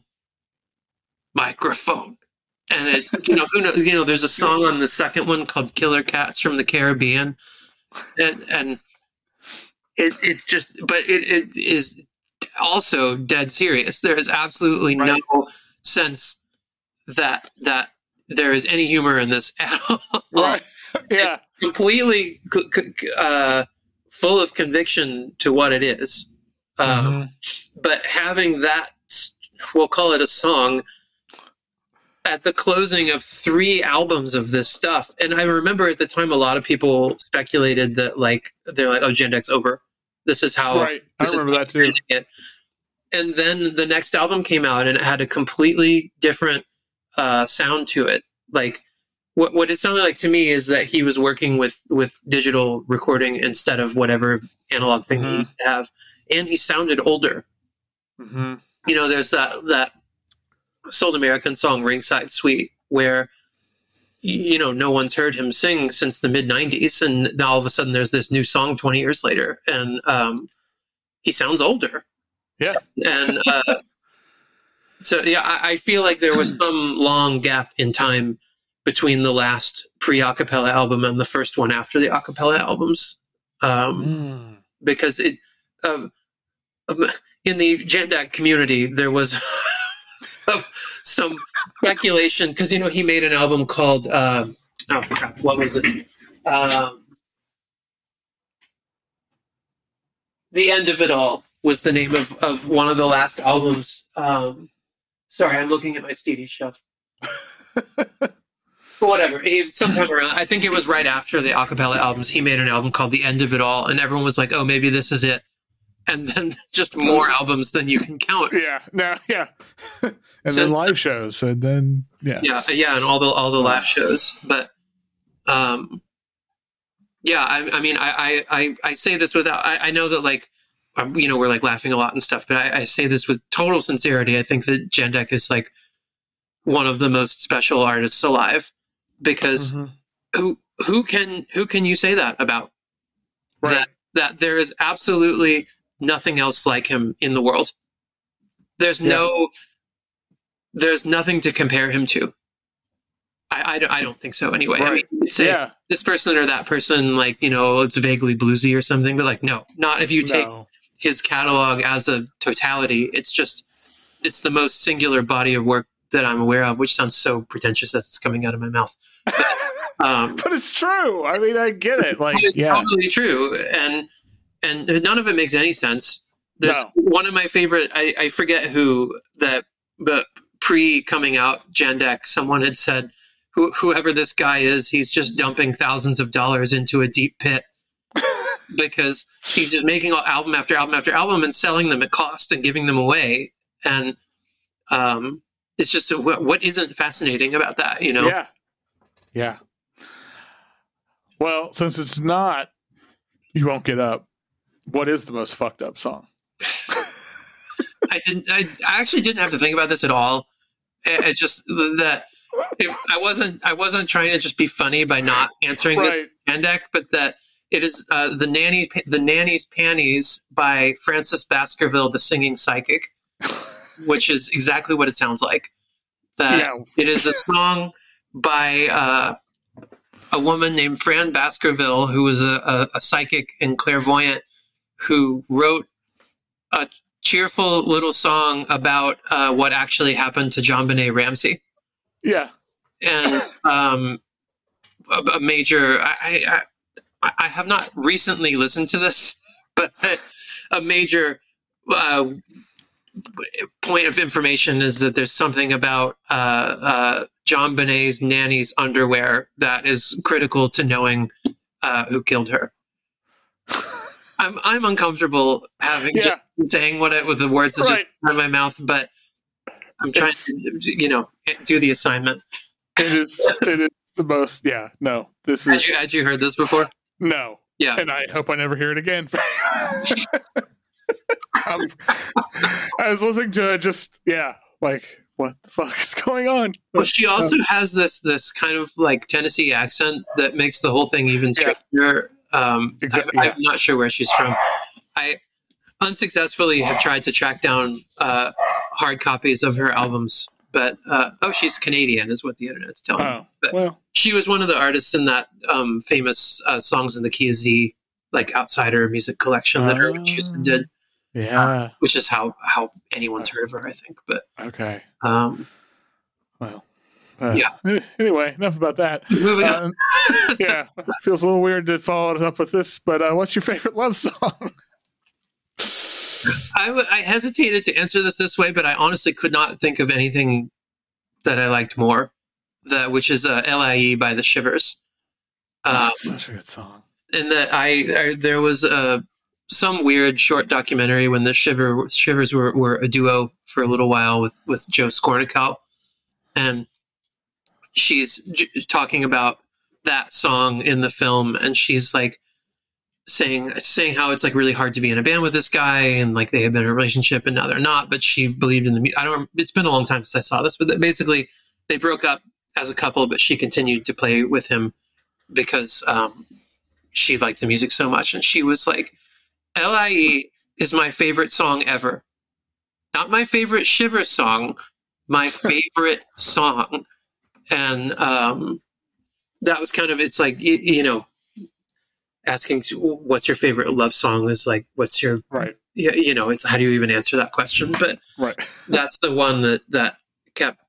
microphone. And it's, you know, who knows, you know, there's a song on the second one called Killer Cats from the Caribbean. And, and it, it just, but it, it is also dead serious. There is absolutely Right. no sense that, that there is any humor in this at all. Right. Yeah. Completely c- c- uh, full of conviction to what it is. Um, Mhm. But having that, we'll call it a song, at the closing of three albums of this stuff. And I remember at the time, a lot of people speculated that, like, they're like, oh, Jandek's over. This is how. Right. I this is remember how that too. we're ending it. And then the next album came out and it had a completely different uh, sound to it. Like, what, what it sounded like to me is that he was working with, with digital recording instead of whatever analog thing he Mhm. used to have. And he sounded older. hmm You know, there's that that Sold American song Ringside Suite where y- you know no one's heard him sing since the mid nineties, and now all of a sudden there's this new song twenty years later, and um, he sounds older. Yeah. And uh, so yeah, I, I feel like there was some long gap in time between the last pre-acapella album and the first one after the acapella albums, um, Mm. because it um, um, in the Jandek community there was some speculation because you know he made an album called uh, oh crap, what was it? Um, The End of It All was the name of, of one of the last albums. Um, sorry, I'm looking at my C D shelf. But whatever. He, sometime around, I think it was right after the acapella albums, he made an album called The End of It All, and everyone was like, "Oh, maybe this is it." And then just more albums than you can count. Yeah. No. Yeah. and Since- then live shows, and then yeah. Yeah, yeah, and all the all the live shows. But um, yeah, I, I mean, I, I, I say this without. I, I know that like, um, you know, we're like laughing a lot and stuff, but I, I say this with total sincerity. I think that Jandek is like one of the most special artists alive because Mhm. who who can who can you say that about? Right. That that there is absolutely nothing else like him in the world. There's Yeah. no, there's nothing to compare him to. I, I, don't- I don't think so anyway. I mean, Right. you could say Yeah. this person or that person, like, you know, it's vaguely bluesy or something, but like, no, not if you take No. his catalog as a totality. It's just, it's the most singular body of work that I'm aware of, which sounds so pretentious as it's coming out of my mouth. But, um, But it's true. I mean, I get it. Like, it's yeah. totally true, and and none of it makes any sense. There's No. one of my favorite. I, I forget who that, but pre coming out, Jandek, someone had said, Who, whoever this guy is, he's just dumping thousands of dollars into a deep pit because he's just making album after album after album and selling them at cost and giving them away. And um, it's just what, what isn't fascinating about that, you know? Yeah. Yeah. Well, since it's not, You Won't Get Up, what is the most fucked up song? I didn't. I, I actually didn't have to think about this at all. It, it just that it, I wasn't. I wasn't trying to just be funny by not answering this Right. Jandek, but that it is uh, the nanny. The Nanny's Panties by Francis Baskerville, the singing psychic, which is exactly what it sounds like. That Yeah. it is a song by uh, a woman named Fran Baskerville, who was a, a, a psychic and clairvoyant who wrote a cheerful little song about uh, what actually happened to JonBenet Ramsey. Yeah. And um, a, a major, I, I, I have not recently listened to this, but a major uh, point of information is that there's something about uh, uh, JonBenet's nanny's underwear that is critical to knowing uh, who killed her. I'm I'm uncomfortable having yeah. just saying what it with the words that right. just out of my mouth, but I'm trying it's, to you know do the assignment. It is it is the most yeah no this is had you, had you heard this before? No. Yeah, and I hope I never hear it again. um, I was listening to it, just yeah, like what the fuck is going on? Well, she also uh, has this this kind of like Tennessee accent that makes the whole thing even stranger. Yeah. Um, exactly, I, yeah. I'm not sure where she's from. I unsuccessfully have tried to track down uh, hard copies of her albums, but uh, oh, she's Canadian, is what the internet's telling oh, me. But well, she was one of the artists in that um, famous uh, Songs in the Key of Z, like outsider music collection that uh, Irving Houston did. Yeah, uh, which is how how anyone's heard of her, I think. But okay, um, well. Uh, yeah. Anyway, enough about that. Moving uh, on. Yeah, feels a little weird to follow it up with this, but uh, what's your favorite love song? I, w- I hesitated to answer this this way, but I honestly could not think of anything that I liked more. That which is uh, L I E by the Shivers. Um, uh, That's such a good song. And that I, I there was a some weird short documentary when the Shiver Shivers were, were a duo for a little while with with Joe Skornikow, and she's j- talking about that song in the film, and she's like saying saying how it's like really hard to be in a band with this guy, and like they have been in a relationship and now they're not, but she believed in the music. I don't. It's been a long time since I saw this, but basically they broke up as a couple, but she continued to play with him because um, she liked the music so much, and she was like, "L I E is my favorite song ever, not my favorite Shivers song, my favorite song." And um, that was kind of, it's like, you, you know, asking what's your favorite love song is like, what's your, right. Yeah, you know, it's how do you even answer that question? But right. That's the one that, that kept,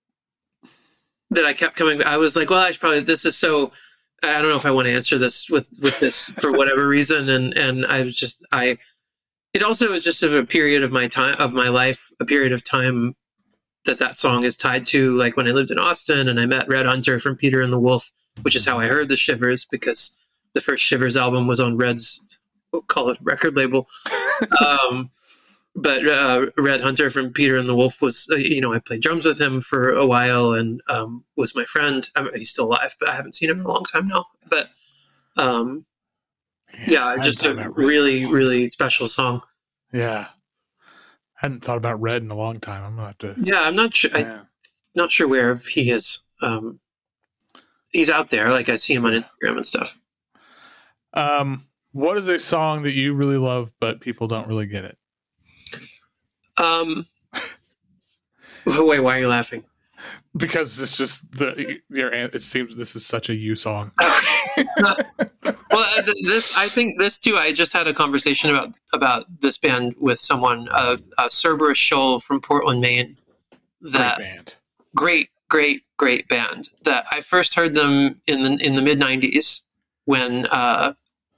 that I kept coming. I was like, well, I should probably, this is so, I don't know if I want to answer this with, with this for whatever reason. And, and I was just, I, it also was just a period of my time, of my life, a period of time that that song is tied to, like when I lived in Austin and I met Red Hunter from Peter and the Wolf, which is how I heard the Shivers, because the first Shivers album was on Red's, we'll call it record label. um, but uh, Red Hunter from Peter and the Wolf was, uh, you know, I played drums with him for a while and um, was my friend. I mean, he's still alive, but I haven't seen him in a long time now. But um, yeah, yeah just a really, really special song. Yeah. Hadn't thought about Red in a long time. I'm gonna have to. Yeah, I'm not sure. Yeah. I'm not sure where he is. Um, he's out there. Like I see him on Instagram and stuff. Um, what is a song that you really love, but people don't really get it? Um. Wait, why are you laughing? Because it's just the your. It seems this is such a you song. Well, this I think this too. I just had a conversation about about this band with someone, uh, uh, Cerberus Shoal from Portland, Maine. That great band, great, great, great band. That I first heard them in the in the mid nineties when uh,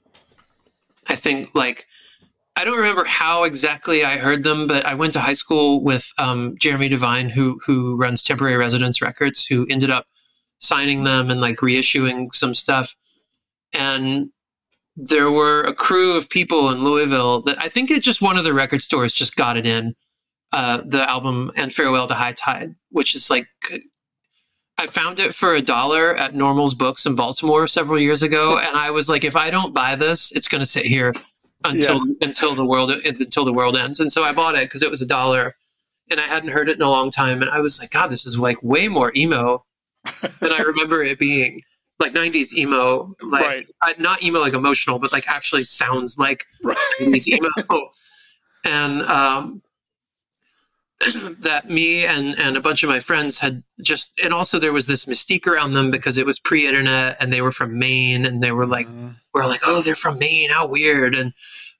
I think like I don't remember how exactly I heard them, but I went to high school with um, Jeremy Devine, who who runs Temporary Residence Records, who ended up signing them and like reissuing some stuff. And there were a crew of people in Louisville that I think it just one of the record stores just got it in, uh, the album And Farewell to High Tide, which is like, I found it for a dollar at Normal's Books in Baltimore several years ago. And I was like, if I don't buy this, it's going to sit here until, yeah. until the world, until the world ends. And so I bought it because it was a dollar and I hadn't heard it in a long time. And I was like, God, this is like way more emo than I remember it being. Like nineties emo, like right. uh, not emo like emotional, but like actually sounds like right. nineties emo. And um, that me and, and a bunch of my friends had just, and also there was this mystique around them because it was pre-internet and they were from Maine and they were like, mm. we're like, oh, they're from Maine, how weird. And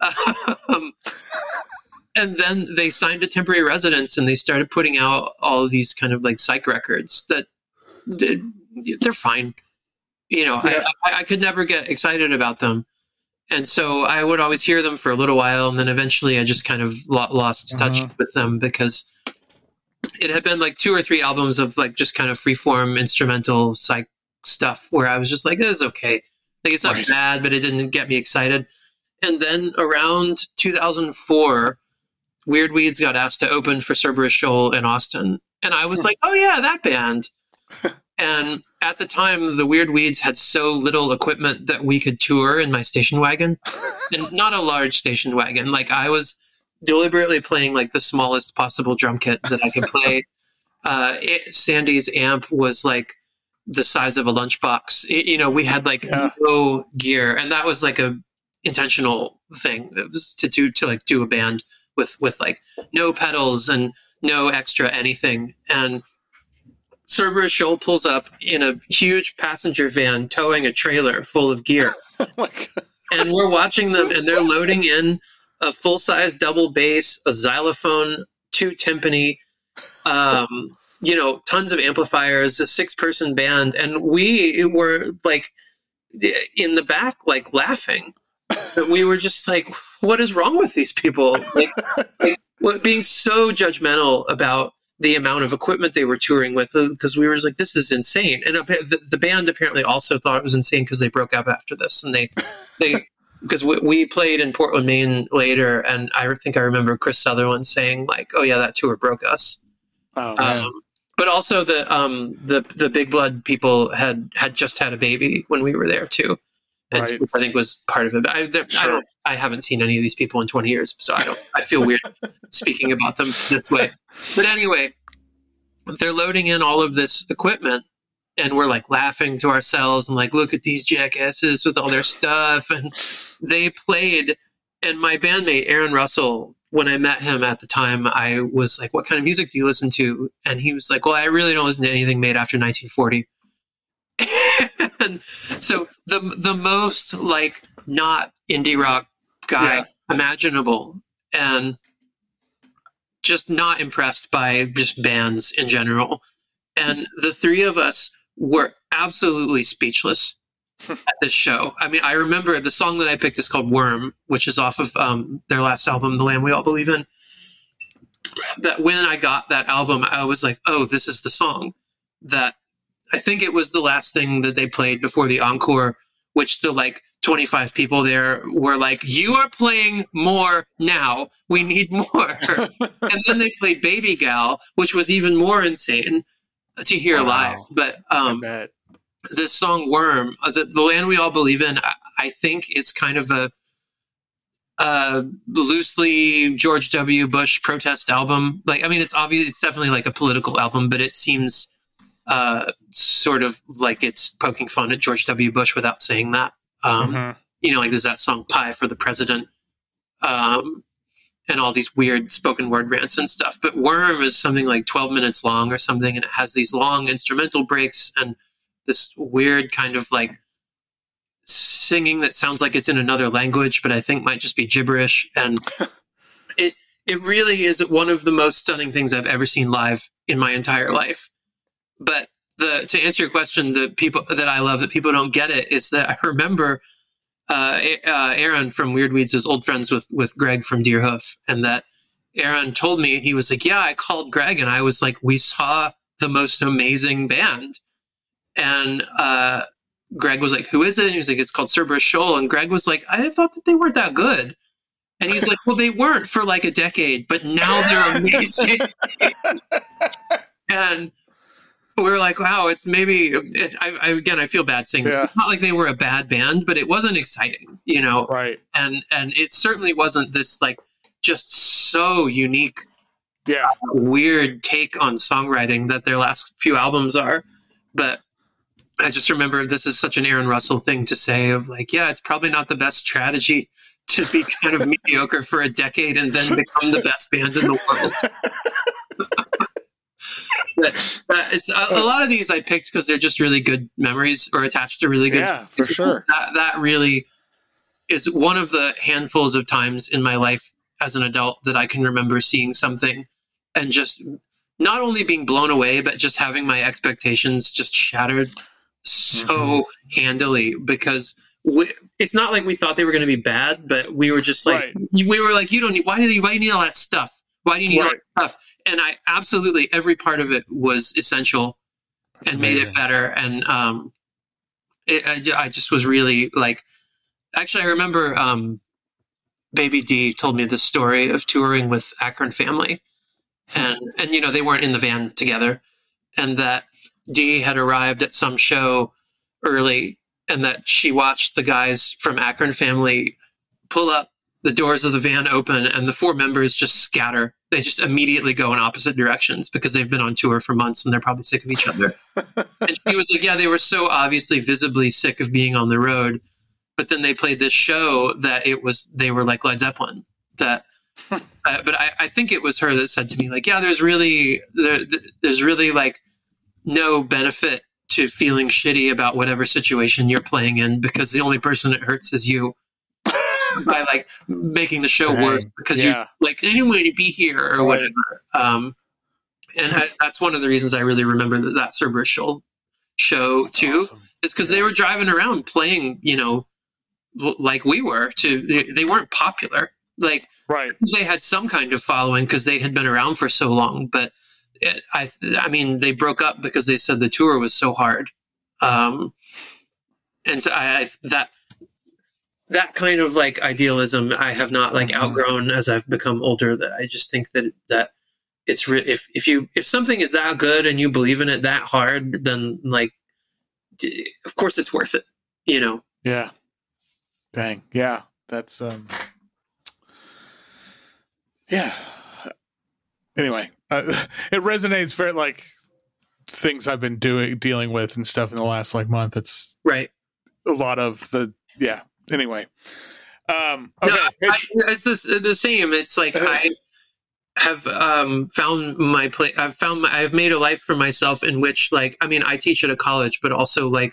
um, and then they signed a temporary residence and they started putting out all of these kind of like psych records that they're fine. You know, yeah. I, I, I could never get excited about them. And so I would always hear them for a little while, and then eventually I just kind of lost touch uh-huh. with them because it had been like two or three albums of like just kind of freeform instrumental psych stuff where I was just like, this is okay. Like it's not right. bad, but it didn't get me excited. And then around two thousand four, Weird Weeds got asked to open for Cerberus Shoal in Austin. And I was like, oh yeah, that band. And at the time, the Weird Weeds had so little equipment that we could tour in my station wagon. And not a large station wagon. Like I was deliberately playing like the smallest possible drum kit that I could play. uh, it, Sandy's amp was like the size of a lunchbox. It, you know, we had like yeah. no gear. And that was like a intentional thing. It was to do, to like do a band with, with like no pedals and no extra anything. And Cerberus Shoal pulls up in a huge passenger van towing a trailer full of gear. Oh my God. And we're watching them, and they're loading in a full-size double bass, a xylophone, two timpani, um, you know, tons of amplifiers, a six-person band, and we were, like, in the back, like, laughing. But we were just like, what is wrong with these people? Like, like being so judgmental about the amount of equipment they were touring with, because we were just like, this is insane. And the, the band apparently also thought it was insane because they broke up after this. And they, they, because we, we played in Portland, Maine later. And I think I remember Chris Sutherland saying like, oh yeah, that tour broke us. Oh, man. Um, but also the, um, the, the Big Blood people had, had just had a baby when we were there too. And right. I think was part of it. I, sure. I don't, I haven't seen any of these people in twenty years, so I don't, I feel weird speaking about them this way. But anyway, they're loading in all of this equipment and we're like laughing to ourselves and like, look at these jackasses with all their stuff. And they played, and my bandmate, Aaron Russell, when I met him at the time, I was like, what kind of music do you listen to? And he was like, well, I really don't listen to anything made after nineteen forty. And so the the most like not indie rock guy yeah. imaginable, and just not impressed by just bands in general. And the three of us were absolutely speechless at this show. I mean, I remember the song that I picked is called Worm, which is off of um, their last album, The Land We All Believe In. That when I got that album, I was like, oh, this is the song that I think it was the last thing that they played before the encore, which the like twenty-five people there were like, you are playing more now. We need more. And then they played Baby Gal, which was even more insane to hear wow. live. But um, this song Worm, uh, the, the Land We All Believe In, I, I think it's kind of a uh, loosely George W. Bush protest album. Like, I mean, it's obvious, it's definitely like a political album, but it seems uh, sort of like it's poking fun at George W. Bush without saying that. Um, mm-hmm. You know, like there's that song Pie for the President, um, and all these weird spoken word rants and stuff. But Worm is something like twelve minutes long or something, and it has these long instrumental breaks and this weird kind of like singing that sounds like it's in another language, but I think might just be gibberish. And it it really is one of the most stunning things I've ever seen live in my entire life. But the to answer your question, the people that I love that people don't get it is that I remember uh, uh, Aaron from Weird Weeds is old friends with with Greg from Deerhoof, and that Aaron told me, he was like, yeah, I called Greg and I was like, we saw the most amazing band. And uh, Greg was like, who is it? And he was like, it's called Cerberus Shoal. And Greg was like, I thought that they weren't that good. And he's like, well, they weren't for like a decade, but now they're amazing. And we were like, wow, it's maybe, it, I, I, again, I feel bad saying this. Yeah. It's not like they were a bad band, but it wasn't exciting, you know? Right. And, and it certainly wasn't this like just so unique, yeah, uh, weird take on songwriting that their last few albums are. But I just remember this is such an Aaron Russell thing to say of like, yeah, it's probably not the best strategy to be kind of mediocre for a decade and then become the best band in the world. but, uh, it's a, a lot of these I picked because they're just really good memories or attached to really good. Yeah, for sure. That that really is one of the handfuls of times in my life as an adult that I can remember seeing something and just not only being blown away, but just having my expectations just shattered so mm-hmm. handily, because we, it's not like we thought they were going to be bad, but we were just like, right. we were like, you don't need, why do you, why do you need all that stuff? Why do you need right. all that stuff? And I absolutely, every part of it was essential. That's and amazing. Made it better. And um, it, I, I just was really like, actually, I remember um, Baby D told me this story of touring with Akron Family. And, and, you know, they weren't in the van together, and that D had arrived at some show early, and that she watched the guys from Akron Family pull up, the doors of the van open, and the four members just scatter. They just immediately go in opposite directions because they've been on tour for months and they're probably sick of each other. And she was like, yeah, they were so obviously visibly sick of being on the road. But then they played this show that it was, they were like Led Zeppelin. That, uh, but I, I think it was her that said to me, like, yeah, there's really, there, there's really like no benefit to feeling shitty about whatever situation you're playing in, because the only person it hurts is you. By like making the show Dang. worse because yeah. you like anyway to be here or right. whatever. Um, and I, that's one of the reasons I really remember that, that Cerberus show, show that's too, awesome. Is because yeah. they were driving around playing, you know, l- like we were. To they, they weren't popular, like right. they had some kind of following because they had been around for so long. But it, I, I mean, they broke up because they said the tour was so hard. Um, and so I, I that. That kind of like idealism I have not like outgrown as I've become older. That I just think that that it's re- if if you if something is that good and you believe in it that hard, then like of course it's worth it, you know. Yeah. Dang. Yeah. That's um. Yeah. Anyway, uh, it resonates for like things I've been doing dealing with and stuff in the last like month. It's right. A lot of the yeah. Anyway, um, okay. No, I, it's just the same. It's like I have um, found my place. I've found my, I've made a life for myself in which, like, I mean, I teach at a college, but also like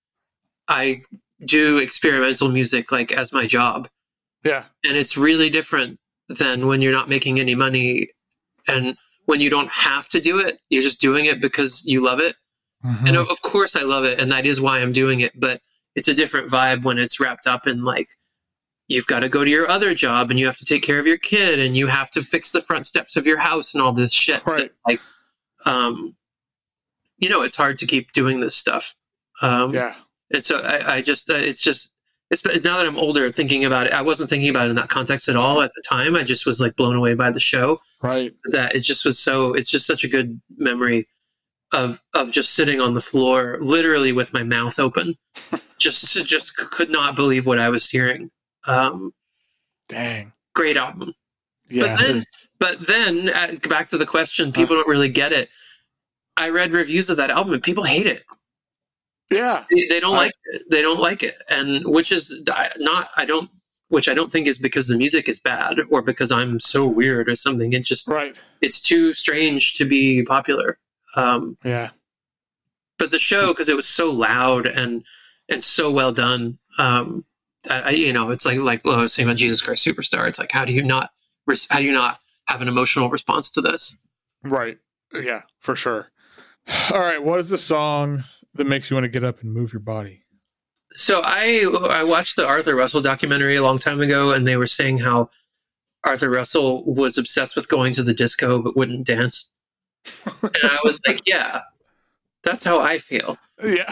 I do experimental music like as my job. Yeah, and it's really different than when you're not making any money, and when you don't have to do it. You're just doing it because you love it, mm-hmm. and of, of course I love it, and that is why I'm doing it, but. It's a different vibe when it's wrapped up in like, you've got to go to your other job and you have to take care of your kid and you have to fix the front steps of your house and all this shit. Right. Like, um, you know, it's hard to keep doing this stuff. Um, yeah. And so I, I just, uh, it's just, it's now that I'm older thinking about it, I wasn't thinking about it in that context at all at the time. I just was like blown away by the show. Right. That it just was so, it's just such a good memory of, of just sitting on the floor, literally with my mouth open. Just, just could not believe what I was hearing. Um, Dang, great album. Yeah, but then, but then uh, back to the question, people uh, don't really get it. I read reviews of that album, and people hate it. Yeah, they, they don't I, like it. They don't like it, and which is not. I don't. Which I don't think is because the music is bad or because I'm so weird or something. It's just right. It's too strange to be popular. Um, yeah, but the show, because it was so loud and. And so well done. Um, I, you know, it's like like well, I was saying about Jesus Christ Superstar. It's like how do you not how do you not have an emotional response to this? Right. Yeah, for sure. All right. What is the song that makes you want to get up and move your body? So I I watched the Arthur Russell documentary a long time ago, and they were saying how Arthur Russell was obsessed with going to the disco but wouldn't dance. And I was like, yeah, that's how I feel. Yeah.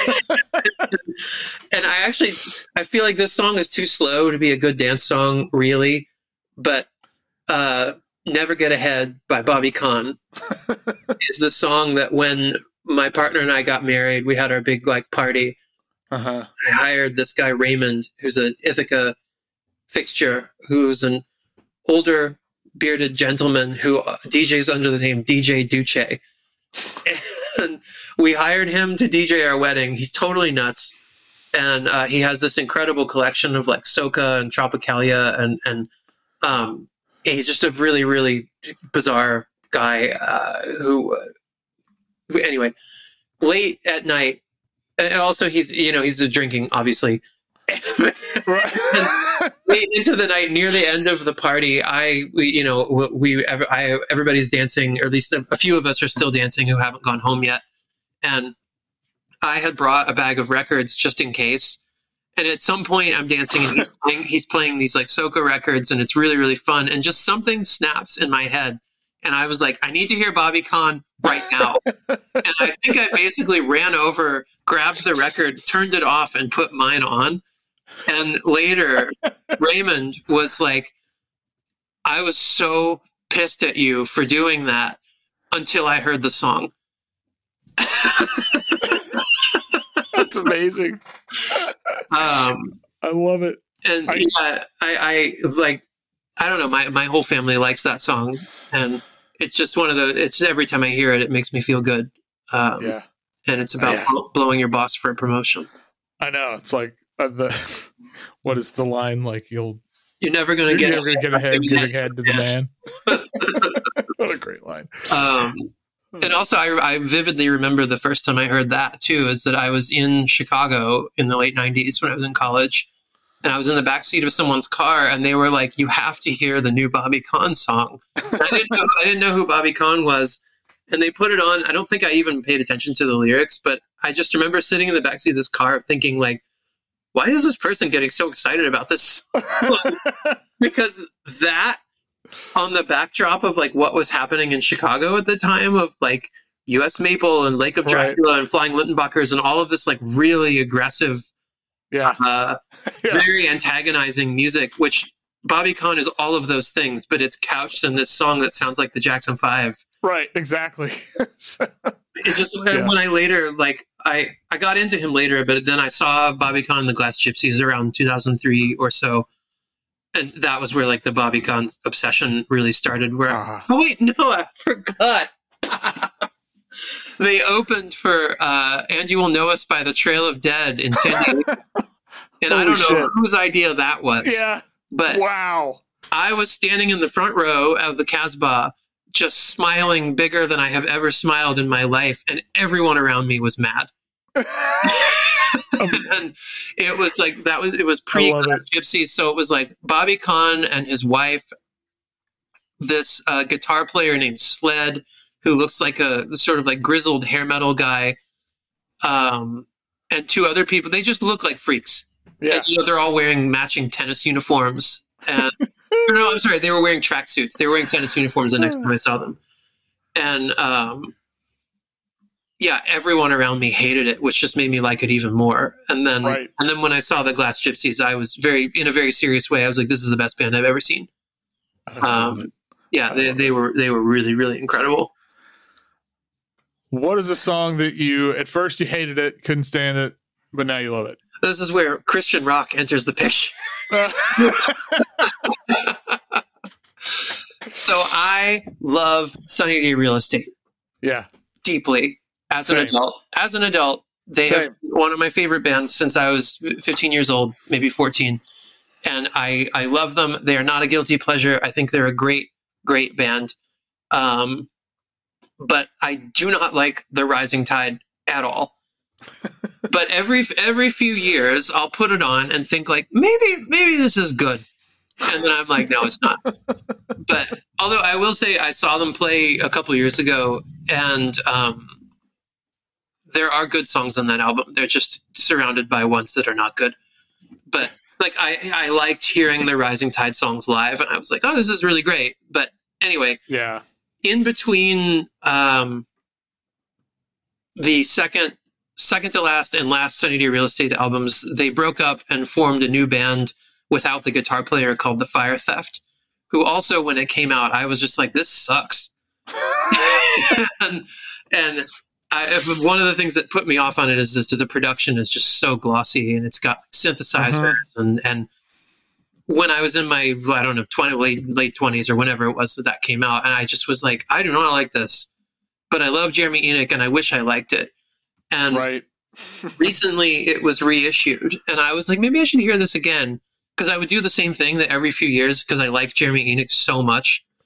And I actually, I feel like this song is too slow to be a good dance song, really. But uh, Never Get Ahead by Bobby Kahn is the song that when my partner and I got married, we had our big like party. Uh-huh. I hired this guy, Raymond, who's an Ithaca fixture, who's an older bearded gentleman who uh, D Js under the name D J Duce. And we hired him to D J our wedding. He's totally nuts. And uh, he has this incredible collection of like soca and tropicalia. And, and um, he's just a really, really bizarre guy uh, who uh, anyway, late at night, and also he's you know he's drinking obviously. Late into the night, near the end of the party, I we, you know we I everybody's dancing, or at least a, a few of us are still dancing who haven't gone home yet, and I had brought a bag of records just in case. And at some point, I'm dancing, and he's playing, he's playing these like soca records, and it's really, really fun. And just something snaps in my head, and I was like, I need to hear Bobby Conn right now. And I think I basically ran over, grabbed the record, turned it off, and put mine on. And later, Raymond was like, I was so pissed at you for doing that until I heard the song. That's amazing. Um, I love it. And I, yeah, I, I like, I don't know, my, my whole family likes that song. And it's just one of the, it's every time I hear it, it makes me feel good. Um, yeah. And it's about yeah. blowing your boss for a promotion. I know. It's like, uh, the, what is the line? Like, you'll, you're never going to get, never get ahead, giving head to the yeah. man. What a great line. Um, And also, I, I vividly remember the first time I heard that, too, is that I was in Chicago in the late nineties when I was in college. And I was in the backseat of someone's car, and they were like, you have to hear the new Bobby Conn song. I didn't know, I didn't know who Bobby Conn was. And they put it on. I don't think I even paid attention to the lyrics, but I just remember sitting in the backseat of this car thinking, like, why is this person getting so excited about this? Because that, on the backdrop of like what was happening in Chicago at the time of like U S Maple and Lake of Dracula right. and Flying Lindenbachers and all of this like really aggressive, yeah, uh, yeah. very antagonizing music, which Bobby Conn is all of those things, but it's couched in this song that sounds like the Jackson Five. Right, exactly. It just yeah. when I later like I I got into him later, but then I saw Bobby Conn and the Glass Gypsies around two thousand three or so. And that was where like the Bobby Conn obsession really started. Where uh-huh. oh wait, no, I forgot. They opened for uh, "And You Will Know Us" by the Trail of Dead in San Diego, and I don't know shit. whose idea that was. Yeah, but wow, I was standing in the front row of the Casbah, just smiling bigger than I have ever smiled in my life, and everyone around me was mad. And it was like that was it was pre Gypsies, so it was like Bobby Conn and his wife, this uh, guitar player named Sled, who looks like a sort of like grizzled hair metal guy, um, and two other people. They just look like freaks. Yeah, and, you know, they're all wearing matching tennis uniforms. And no, I'm sorry, they were wearing tracksuits. They were wearing tennis uniforms the next time I saw them, and. Um, Yeah, everyone around me hated it, which just made me like it even more. And then, right. and then when I saw the Glass Gypsies, I was very, in a very serious way, I was like, "This is the best band I've ever seen." Um, yeah, they, they were they were really really incredible. What is the song that you at first you hated it, couldn't stand it, but now you love it? This is where Christian rock enters the picture. So I love Sunny Day Real Estate. Yeah, deeply. As Same. an adult, as an adult, they Same. have one of my favorite bands since I was fifteen years old, maybe fourteen. And I, I love them. They are not a guilty pleasure. I think they're a great, great band. Um, but I do not like The Rising Tide at all. But every, every few years I'll put it on and think like, maybe, maybe this is good. And then I'm like, no, it's not. But although I will say I saw them play a couple years ago, and um, there are good songs on that album. They're just surrounded by ones that are not good. But like I, I liked hearing the Rising Tide songs live, and I was like, oh, this is really great. But anyway, yeah. In between um, the second, second to last and last Sunny Day Real Estate albums, they broke up and formed a new band without the guitar player called the Fire Theft, who also, when it came out, I was just like, this sucks. and and I, one of the things that put me off on it is that the production is just so glossy, and it's got synthesizers. Uh-huh. And, and when I was in my, I don't know, twenty, late, late twenties or whenever it was that that came out, and I just was like, I do not like this, but I love Jeremy Enoch, and I wish I liked it. And right. recently it was reissued, and I was like, maybe I should hear this again. Because I would do the same thing that every few years, because I like Jeremy Enoch so much.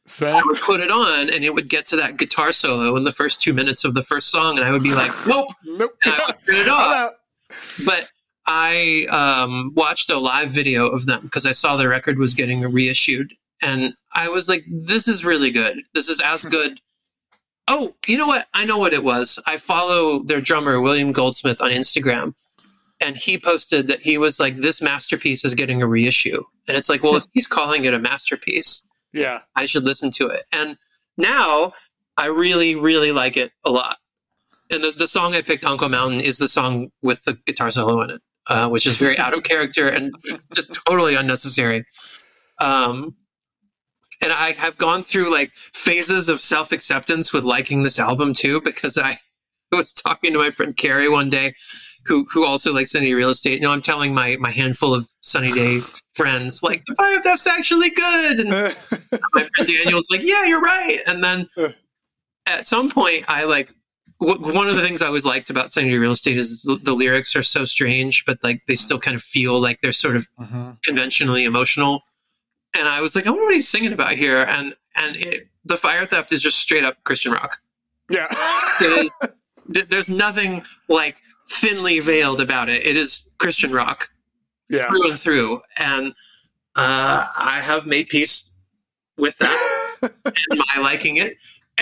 Same. I would put it on, and it would get to that guitar solo in the first two minutes of the first song, and I would be like, nope, Nope. and I would turn it off. But I um, watched a live video of them because I saw the record was getting reissued, and I was like, this is really good. This is as good. Oh, you know what? I know what it was. I follow their drummer, William Goldsmith, on Instagram, and he posted that he was like, this masterpiece is getting a reissue. And it's like, well, if he's calling it a masterpiece, yeah, I should listen to it. And now I really, really like it a lot. And the, the song I picked, Uncle Mountain, is the song with the guitar solo in it, uh, which is very out of character and just totally unnecessary. Um, and I have gone through like phases of self-acceptance with liking this album too, because I was talking to my friend Carrie one day, who who also likes Sunny Day Real Estate. No, I'm telling my my handful of Sunny Day friends, like, the Fire Thief's actually good. And my friend Daniel's like, yeah, you're right. And then at some point, I like, w- one of the things I always liked about Sunny Day Real Estate is the, the lyrics are so strange, but like they still kind of feel like they're sort of uh-huh. conventionally emotional. And I was like, I wonder what he's singing about here. And and it, the Fire Theft is just straight up Christian rock. Yeah. It is, there's nothing like thinly veiled about it. It is Christian rock, yeah, through and through. And uh, I have made peace with that and my liking it.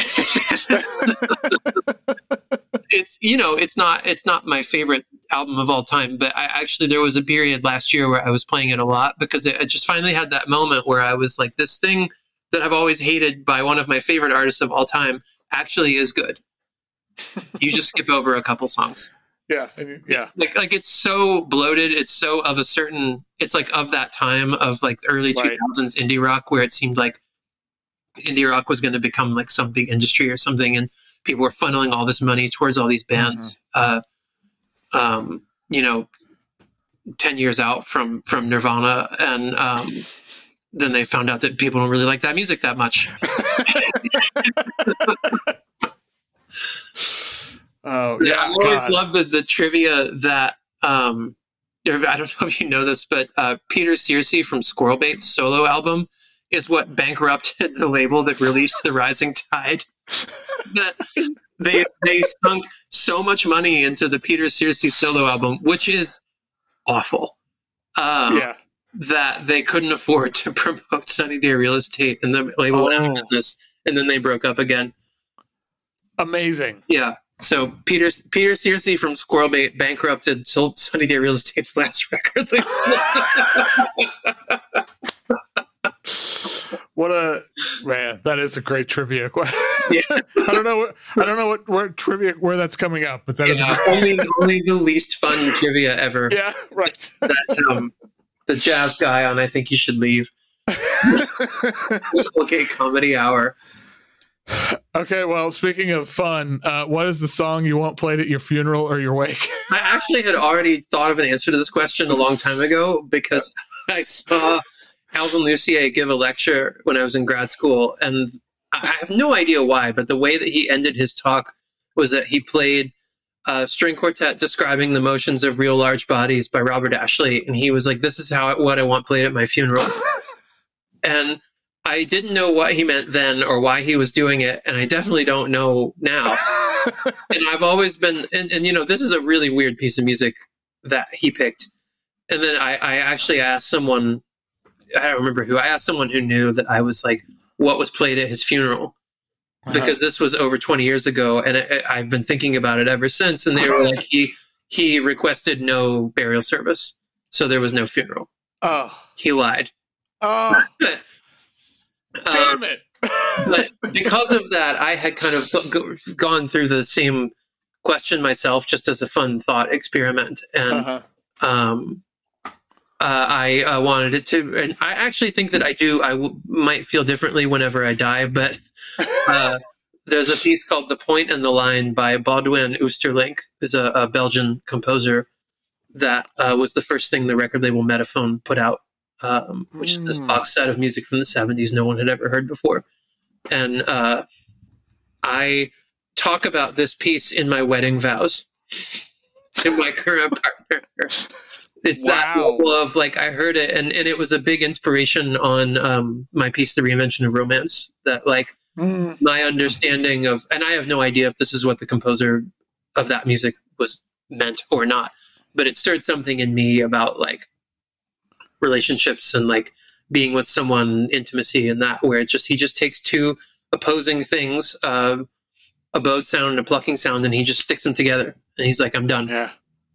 It's, you know, it's not it's not my favorite album of all time, but I actually, there was a period last year where I was playing it a lot because it, I just finally had that moment where I was like, this thing that I've always hated by one of my favorite artists of all time actually is good. You just skip over a couple songs. Yeah, I mean, yeah. Like, like it's so bloated. It's so of a certain. It's like of that time of like the early two thousands indie rock, where it seemed like indie rock was going to become like some big industry or something, and people were funneling all this money towards all these bands. Mm-hmm. Uh, um, you know, ten years out from from Nirvana, and um, then they found out that people don't really like that music that much. Oh yeah, I always God. love the, the trivia that um, I don't know if you know this, but uh, Peter Searcy from Squirrelbait's solo album is what bankrupted the label that released The Rising Tide. That they they sunk so much money into the Peter Searcy solo album, which is awful. Um, yeah, that they couldn't afford to promote Sunny Day Real Estate, and the label went out of business, and then they broke up again. Amazing. Yeah. So Peter Peter Searcy from Squirrelbait bankrupted, sold Sunny Day Real Estate's last record. What a man! That is a great trivia question. Yeah. I don't know. What, I don't know what where trivia where that's coming up, but that yeah, is great. only only the least fun trivia ever. Yeah, right. That um, the jazz guy on I Think You Should Leave. Okay, comedy hour. Okay, well, speaking of fun, uh, what is the song you want played at your funeral or your wake? I actually had already thought of an answer to this question a long time ago because I saw Alvin Lucier give a lecture when I was in grad school, and I have no idea why, but the way that he ended his talk was that he played a string quartet describing the motions of real large bodies by Robert Ashley, and he was like, this is how what I want played at my funeral. And I didn't know what he meant then or why he was doing it, and I definitely don't know now. And I've always been, and, and you know, this is a really weird piece of music that he picked. And then I, I actually asked someone, I don't remember who, I asked someone who knew that I was like, what was played at his funeral? Because this was over twenty years ago, and I, I've been thinking about it ever since. And they were like, he he requested no burial service, so there was no funeral. Oh, he lied. Oh. Damn it! Um, but because of that, I had kind of go, gone through the same question myself, just as a fun thought experiment, and uh-huh. um, uh, I uh, wanted it to. And I actually think that I do. I w- might feel differently whenever I die, but uh, there's a piece called "The Point and the Line" by Baudouin Oosterlink, who's a, a Belgian composer. That uh, was the first thing the record label Metaphone put out. Um, which is this box set of music from the seventies no one had ever heard before. And uh, I talk about this piece in my wedding vows to my current partner. It's Wow. that level of like I heard it, and, and it was a big inspiration on um, my piece, The Reinvention of Romance. That like Mm. my understanding of, and I have no idea if this is what the composer of that music was meant or not, but it stirred something in me about like relationships and like being with someone, intimacy, and that where it just he just takes two opposing things, uh, a bowed sound and a plucking sound, and he just sticks them together, and he's like, I'm done. Yeah.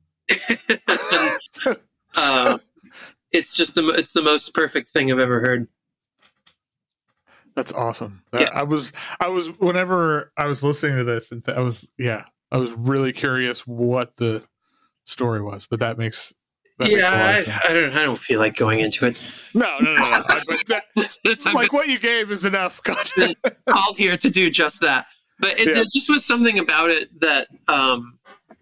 and, uh, it's just the it's the most perfect thing I've ever heard. That's awesome. That, Yeah. I was, I was, whenever I was listening to this, and I was, yeah, I was really curious what the story was, but that makes, that makes a lot yeah, of sense. I, I don't I don't feel like going into it. No, no, no, no. I, but that, It's, it's, I've like what you gave is enough content. been called here to do just that. But it, Yeah. there just was something about it that um,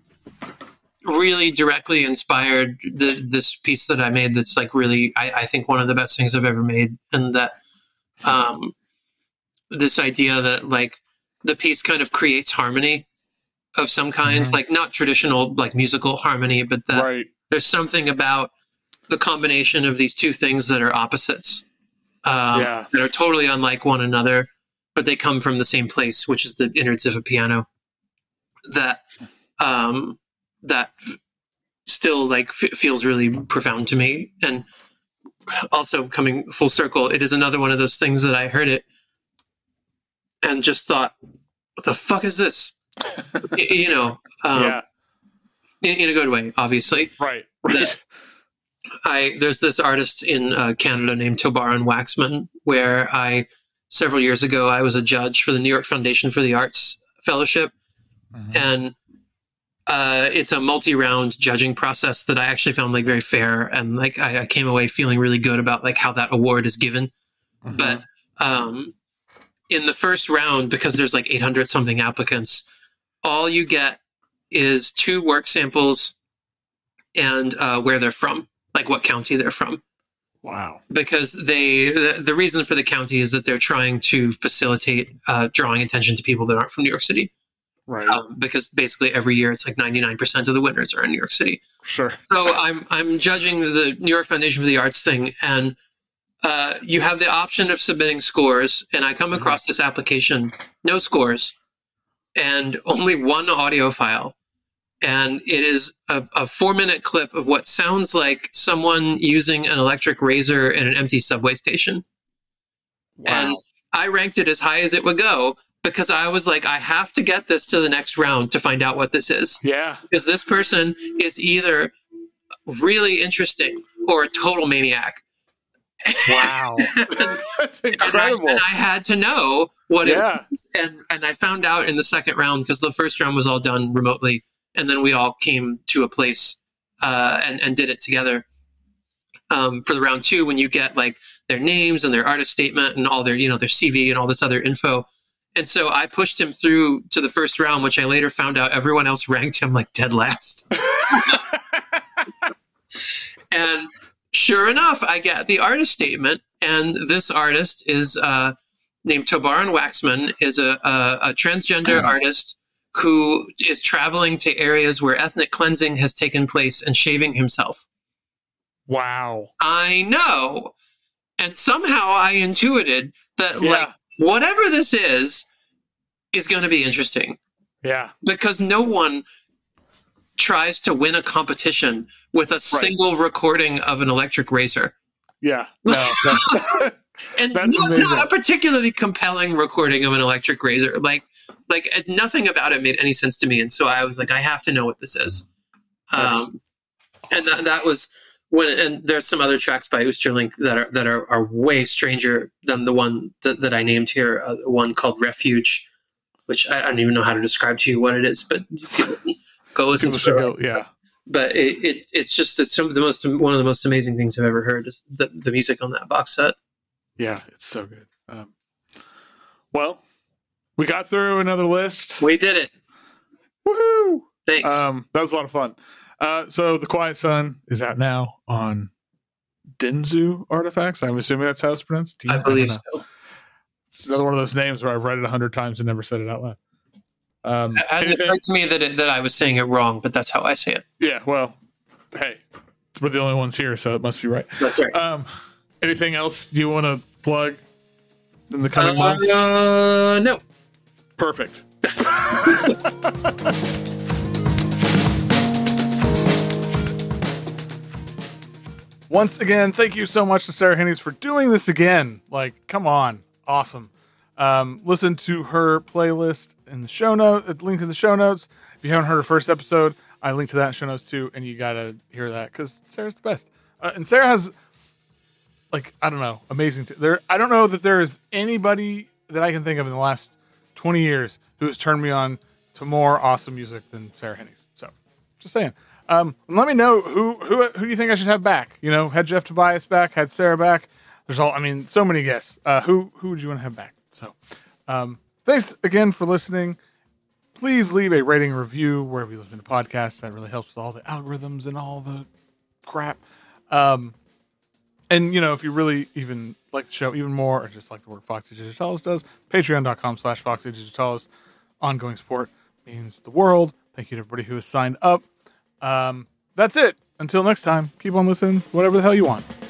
really directly inspired the, this piece that I made. That's like really, I, I think, one of the best things I've ever made, and that um, this idea that like the piece kind of creates harmony of some kind, Mhm. like not traditional like musical harmony, but that Right. there's something about the combination of these two things that are opposites, um, Yeah. that are totally unlike one another, but they come from the same place, which is the innards of a piano. That um, that still like f- feels really profound to me, and also coming full circle, it is another one of those things that I heard it and just thought, "What the fuck is this?" Y- you know, um, yeah. in, in a good way, obviously. Right. Right. I there's this artist in uh, Canada named Tobaran Waxman, where I several years ago I was a judge for the New York Foundation for the Arts Fellowship, Mhm. and uh, it's a multi-round judging process that I actually found like very fair, and like I, I came away feeling really good about like how that award is given. Mhm. But um, in the first round, because there's like eight hundred something applicants, all you get is two work samples and uh, where they're from, like what county they're from. Wow. Because they, the, the reason for the county is that they're trying to facilitate uh, drawing attention to people that aren't from New York City. Right. Um, because basically every year it's like ninety-nine percent of the winners are in New York City. Sure. So I'm I'm judging the New York Foundation for the Arts thing, and uh, you have the option of submitting scores, and I come across this application, no scores, and only one audio file. And it is a, a four-minute clip of what sounds like someone using an electric razor in an empty subway station. Wow. And I ranked it as high as it would go because I was like, I have to get this to the next round to find out what this is. Yeah. Because this person is either really interesting or a total maniac. Wow. That's incredible. And I, and I had to know what Yeah. it was. And, and I found out in the second round because the first round was all done remotely. And then we all came to a place uh, and, and did it together. Um, for the round two, when you get like their names and their artist statement and all their, you know, their C V and all this other info. And so I pushed him through to the first round, which I later found out everyone else ranked him like dead last. And sure enough, I get the artist statement, and this artist is uh, named Tobaran Waxman, is a, a, a transgender artist who is traveling to areas where ethnic cleansing has taken place and shaving himself. Wow. I know. And somehow I intuited that Yeah. like whatever this is is going to be interesting, Yeah. because no one tries to win a competition with a single recording of an electric razor. Yeah. No. that- And That's not, amazing. not a particularly compelling recording of an electric razor. Like like uh, nothing about it made any sense to me, and so I was like, I have to know what this is. That's Um, and that, that was when. And there's some other tracks by Oosterlink that are that are, are way stranger than the one that, that I named here. Uh, one called Refuge, which I, I don't even know how to describe to you what it is, but people go listen People to should it. go, yeah. But it, it it's just it's some of the most one of the most amazing things I've ever heard is the, the music on that box set. Yeah. It's so good. Um, well, we got through another list. We did it. Woohoo! Thanks. Um, that was a lot of fun. Uh, so The Quiet Sun is out now on Dentsu Artifacts. I'm assuming that's how it's pronounced. I don't believe know. so. It's another one of those names where I've read it a hundred times and never said it out loud. Um, It hadn't anything- occurred to me that it, that I was saying it wrong, but that's how I say it. yeah, well, hey, we're the only ones here, so it must be right. That's right. Um, anything else you want to plug in the coming uh, months? Uh, no. Perfect. Once again, thank you so much to Sarah Hennies for doing this again. Like, come on. Awesome. Um, listen to her playlist in the show note, link in the show notes. If you haven't heard her first episode, I link to that in show notes too, and you gotta hear that because Sarah's the best. Uh, and Sarah has, like, I don't know, amazing. T- there, I don't know that there is anybody that I can think of in the last twenty years who has turned me on to more awesome music than Sarah Hennies. So, just saying. Um, let me know who who who do you think I should have back? You know, had Jeff Tobias back, had Sarah back. There's all, I mean, so many guests. Uh, who who would you want to have back? So, um, thanks again for listening. Please leave a rating review wherever you listen to podcasts. That really helps with all the algorithms and all the crap. Um, and you know, if you really even like the show even more, or just like the work Foxy Digitalis does, patreon.com slash Foxy Digitalis. Ongoing support means the world. Thank you to everybody who has signed up. Um, that's it. Until next time, keep on listening, whatever the hell you want.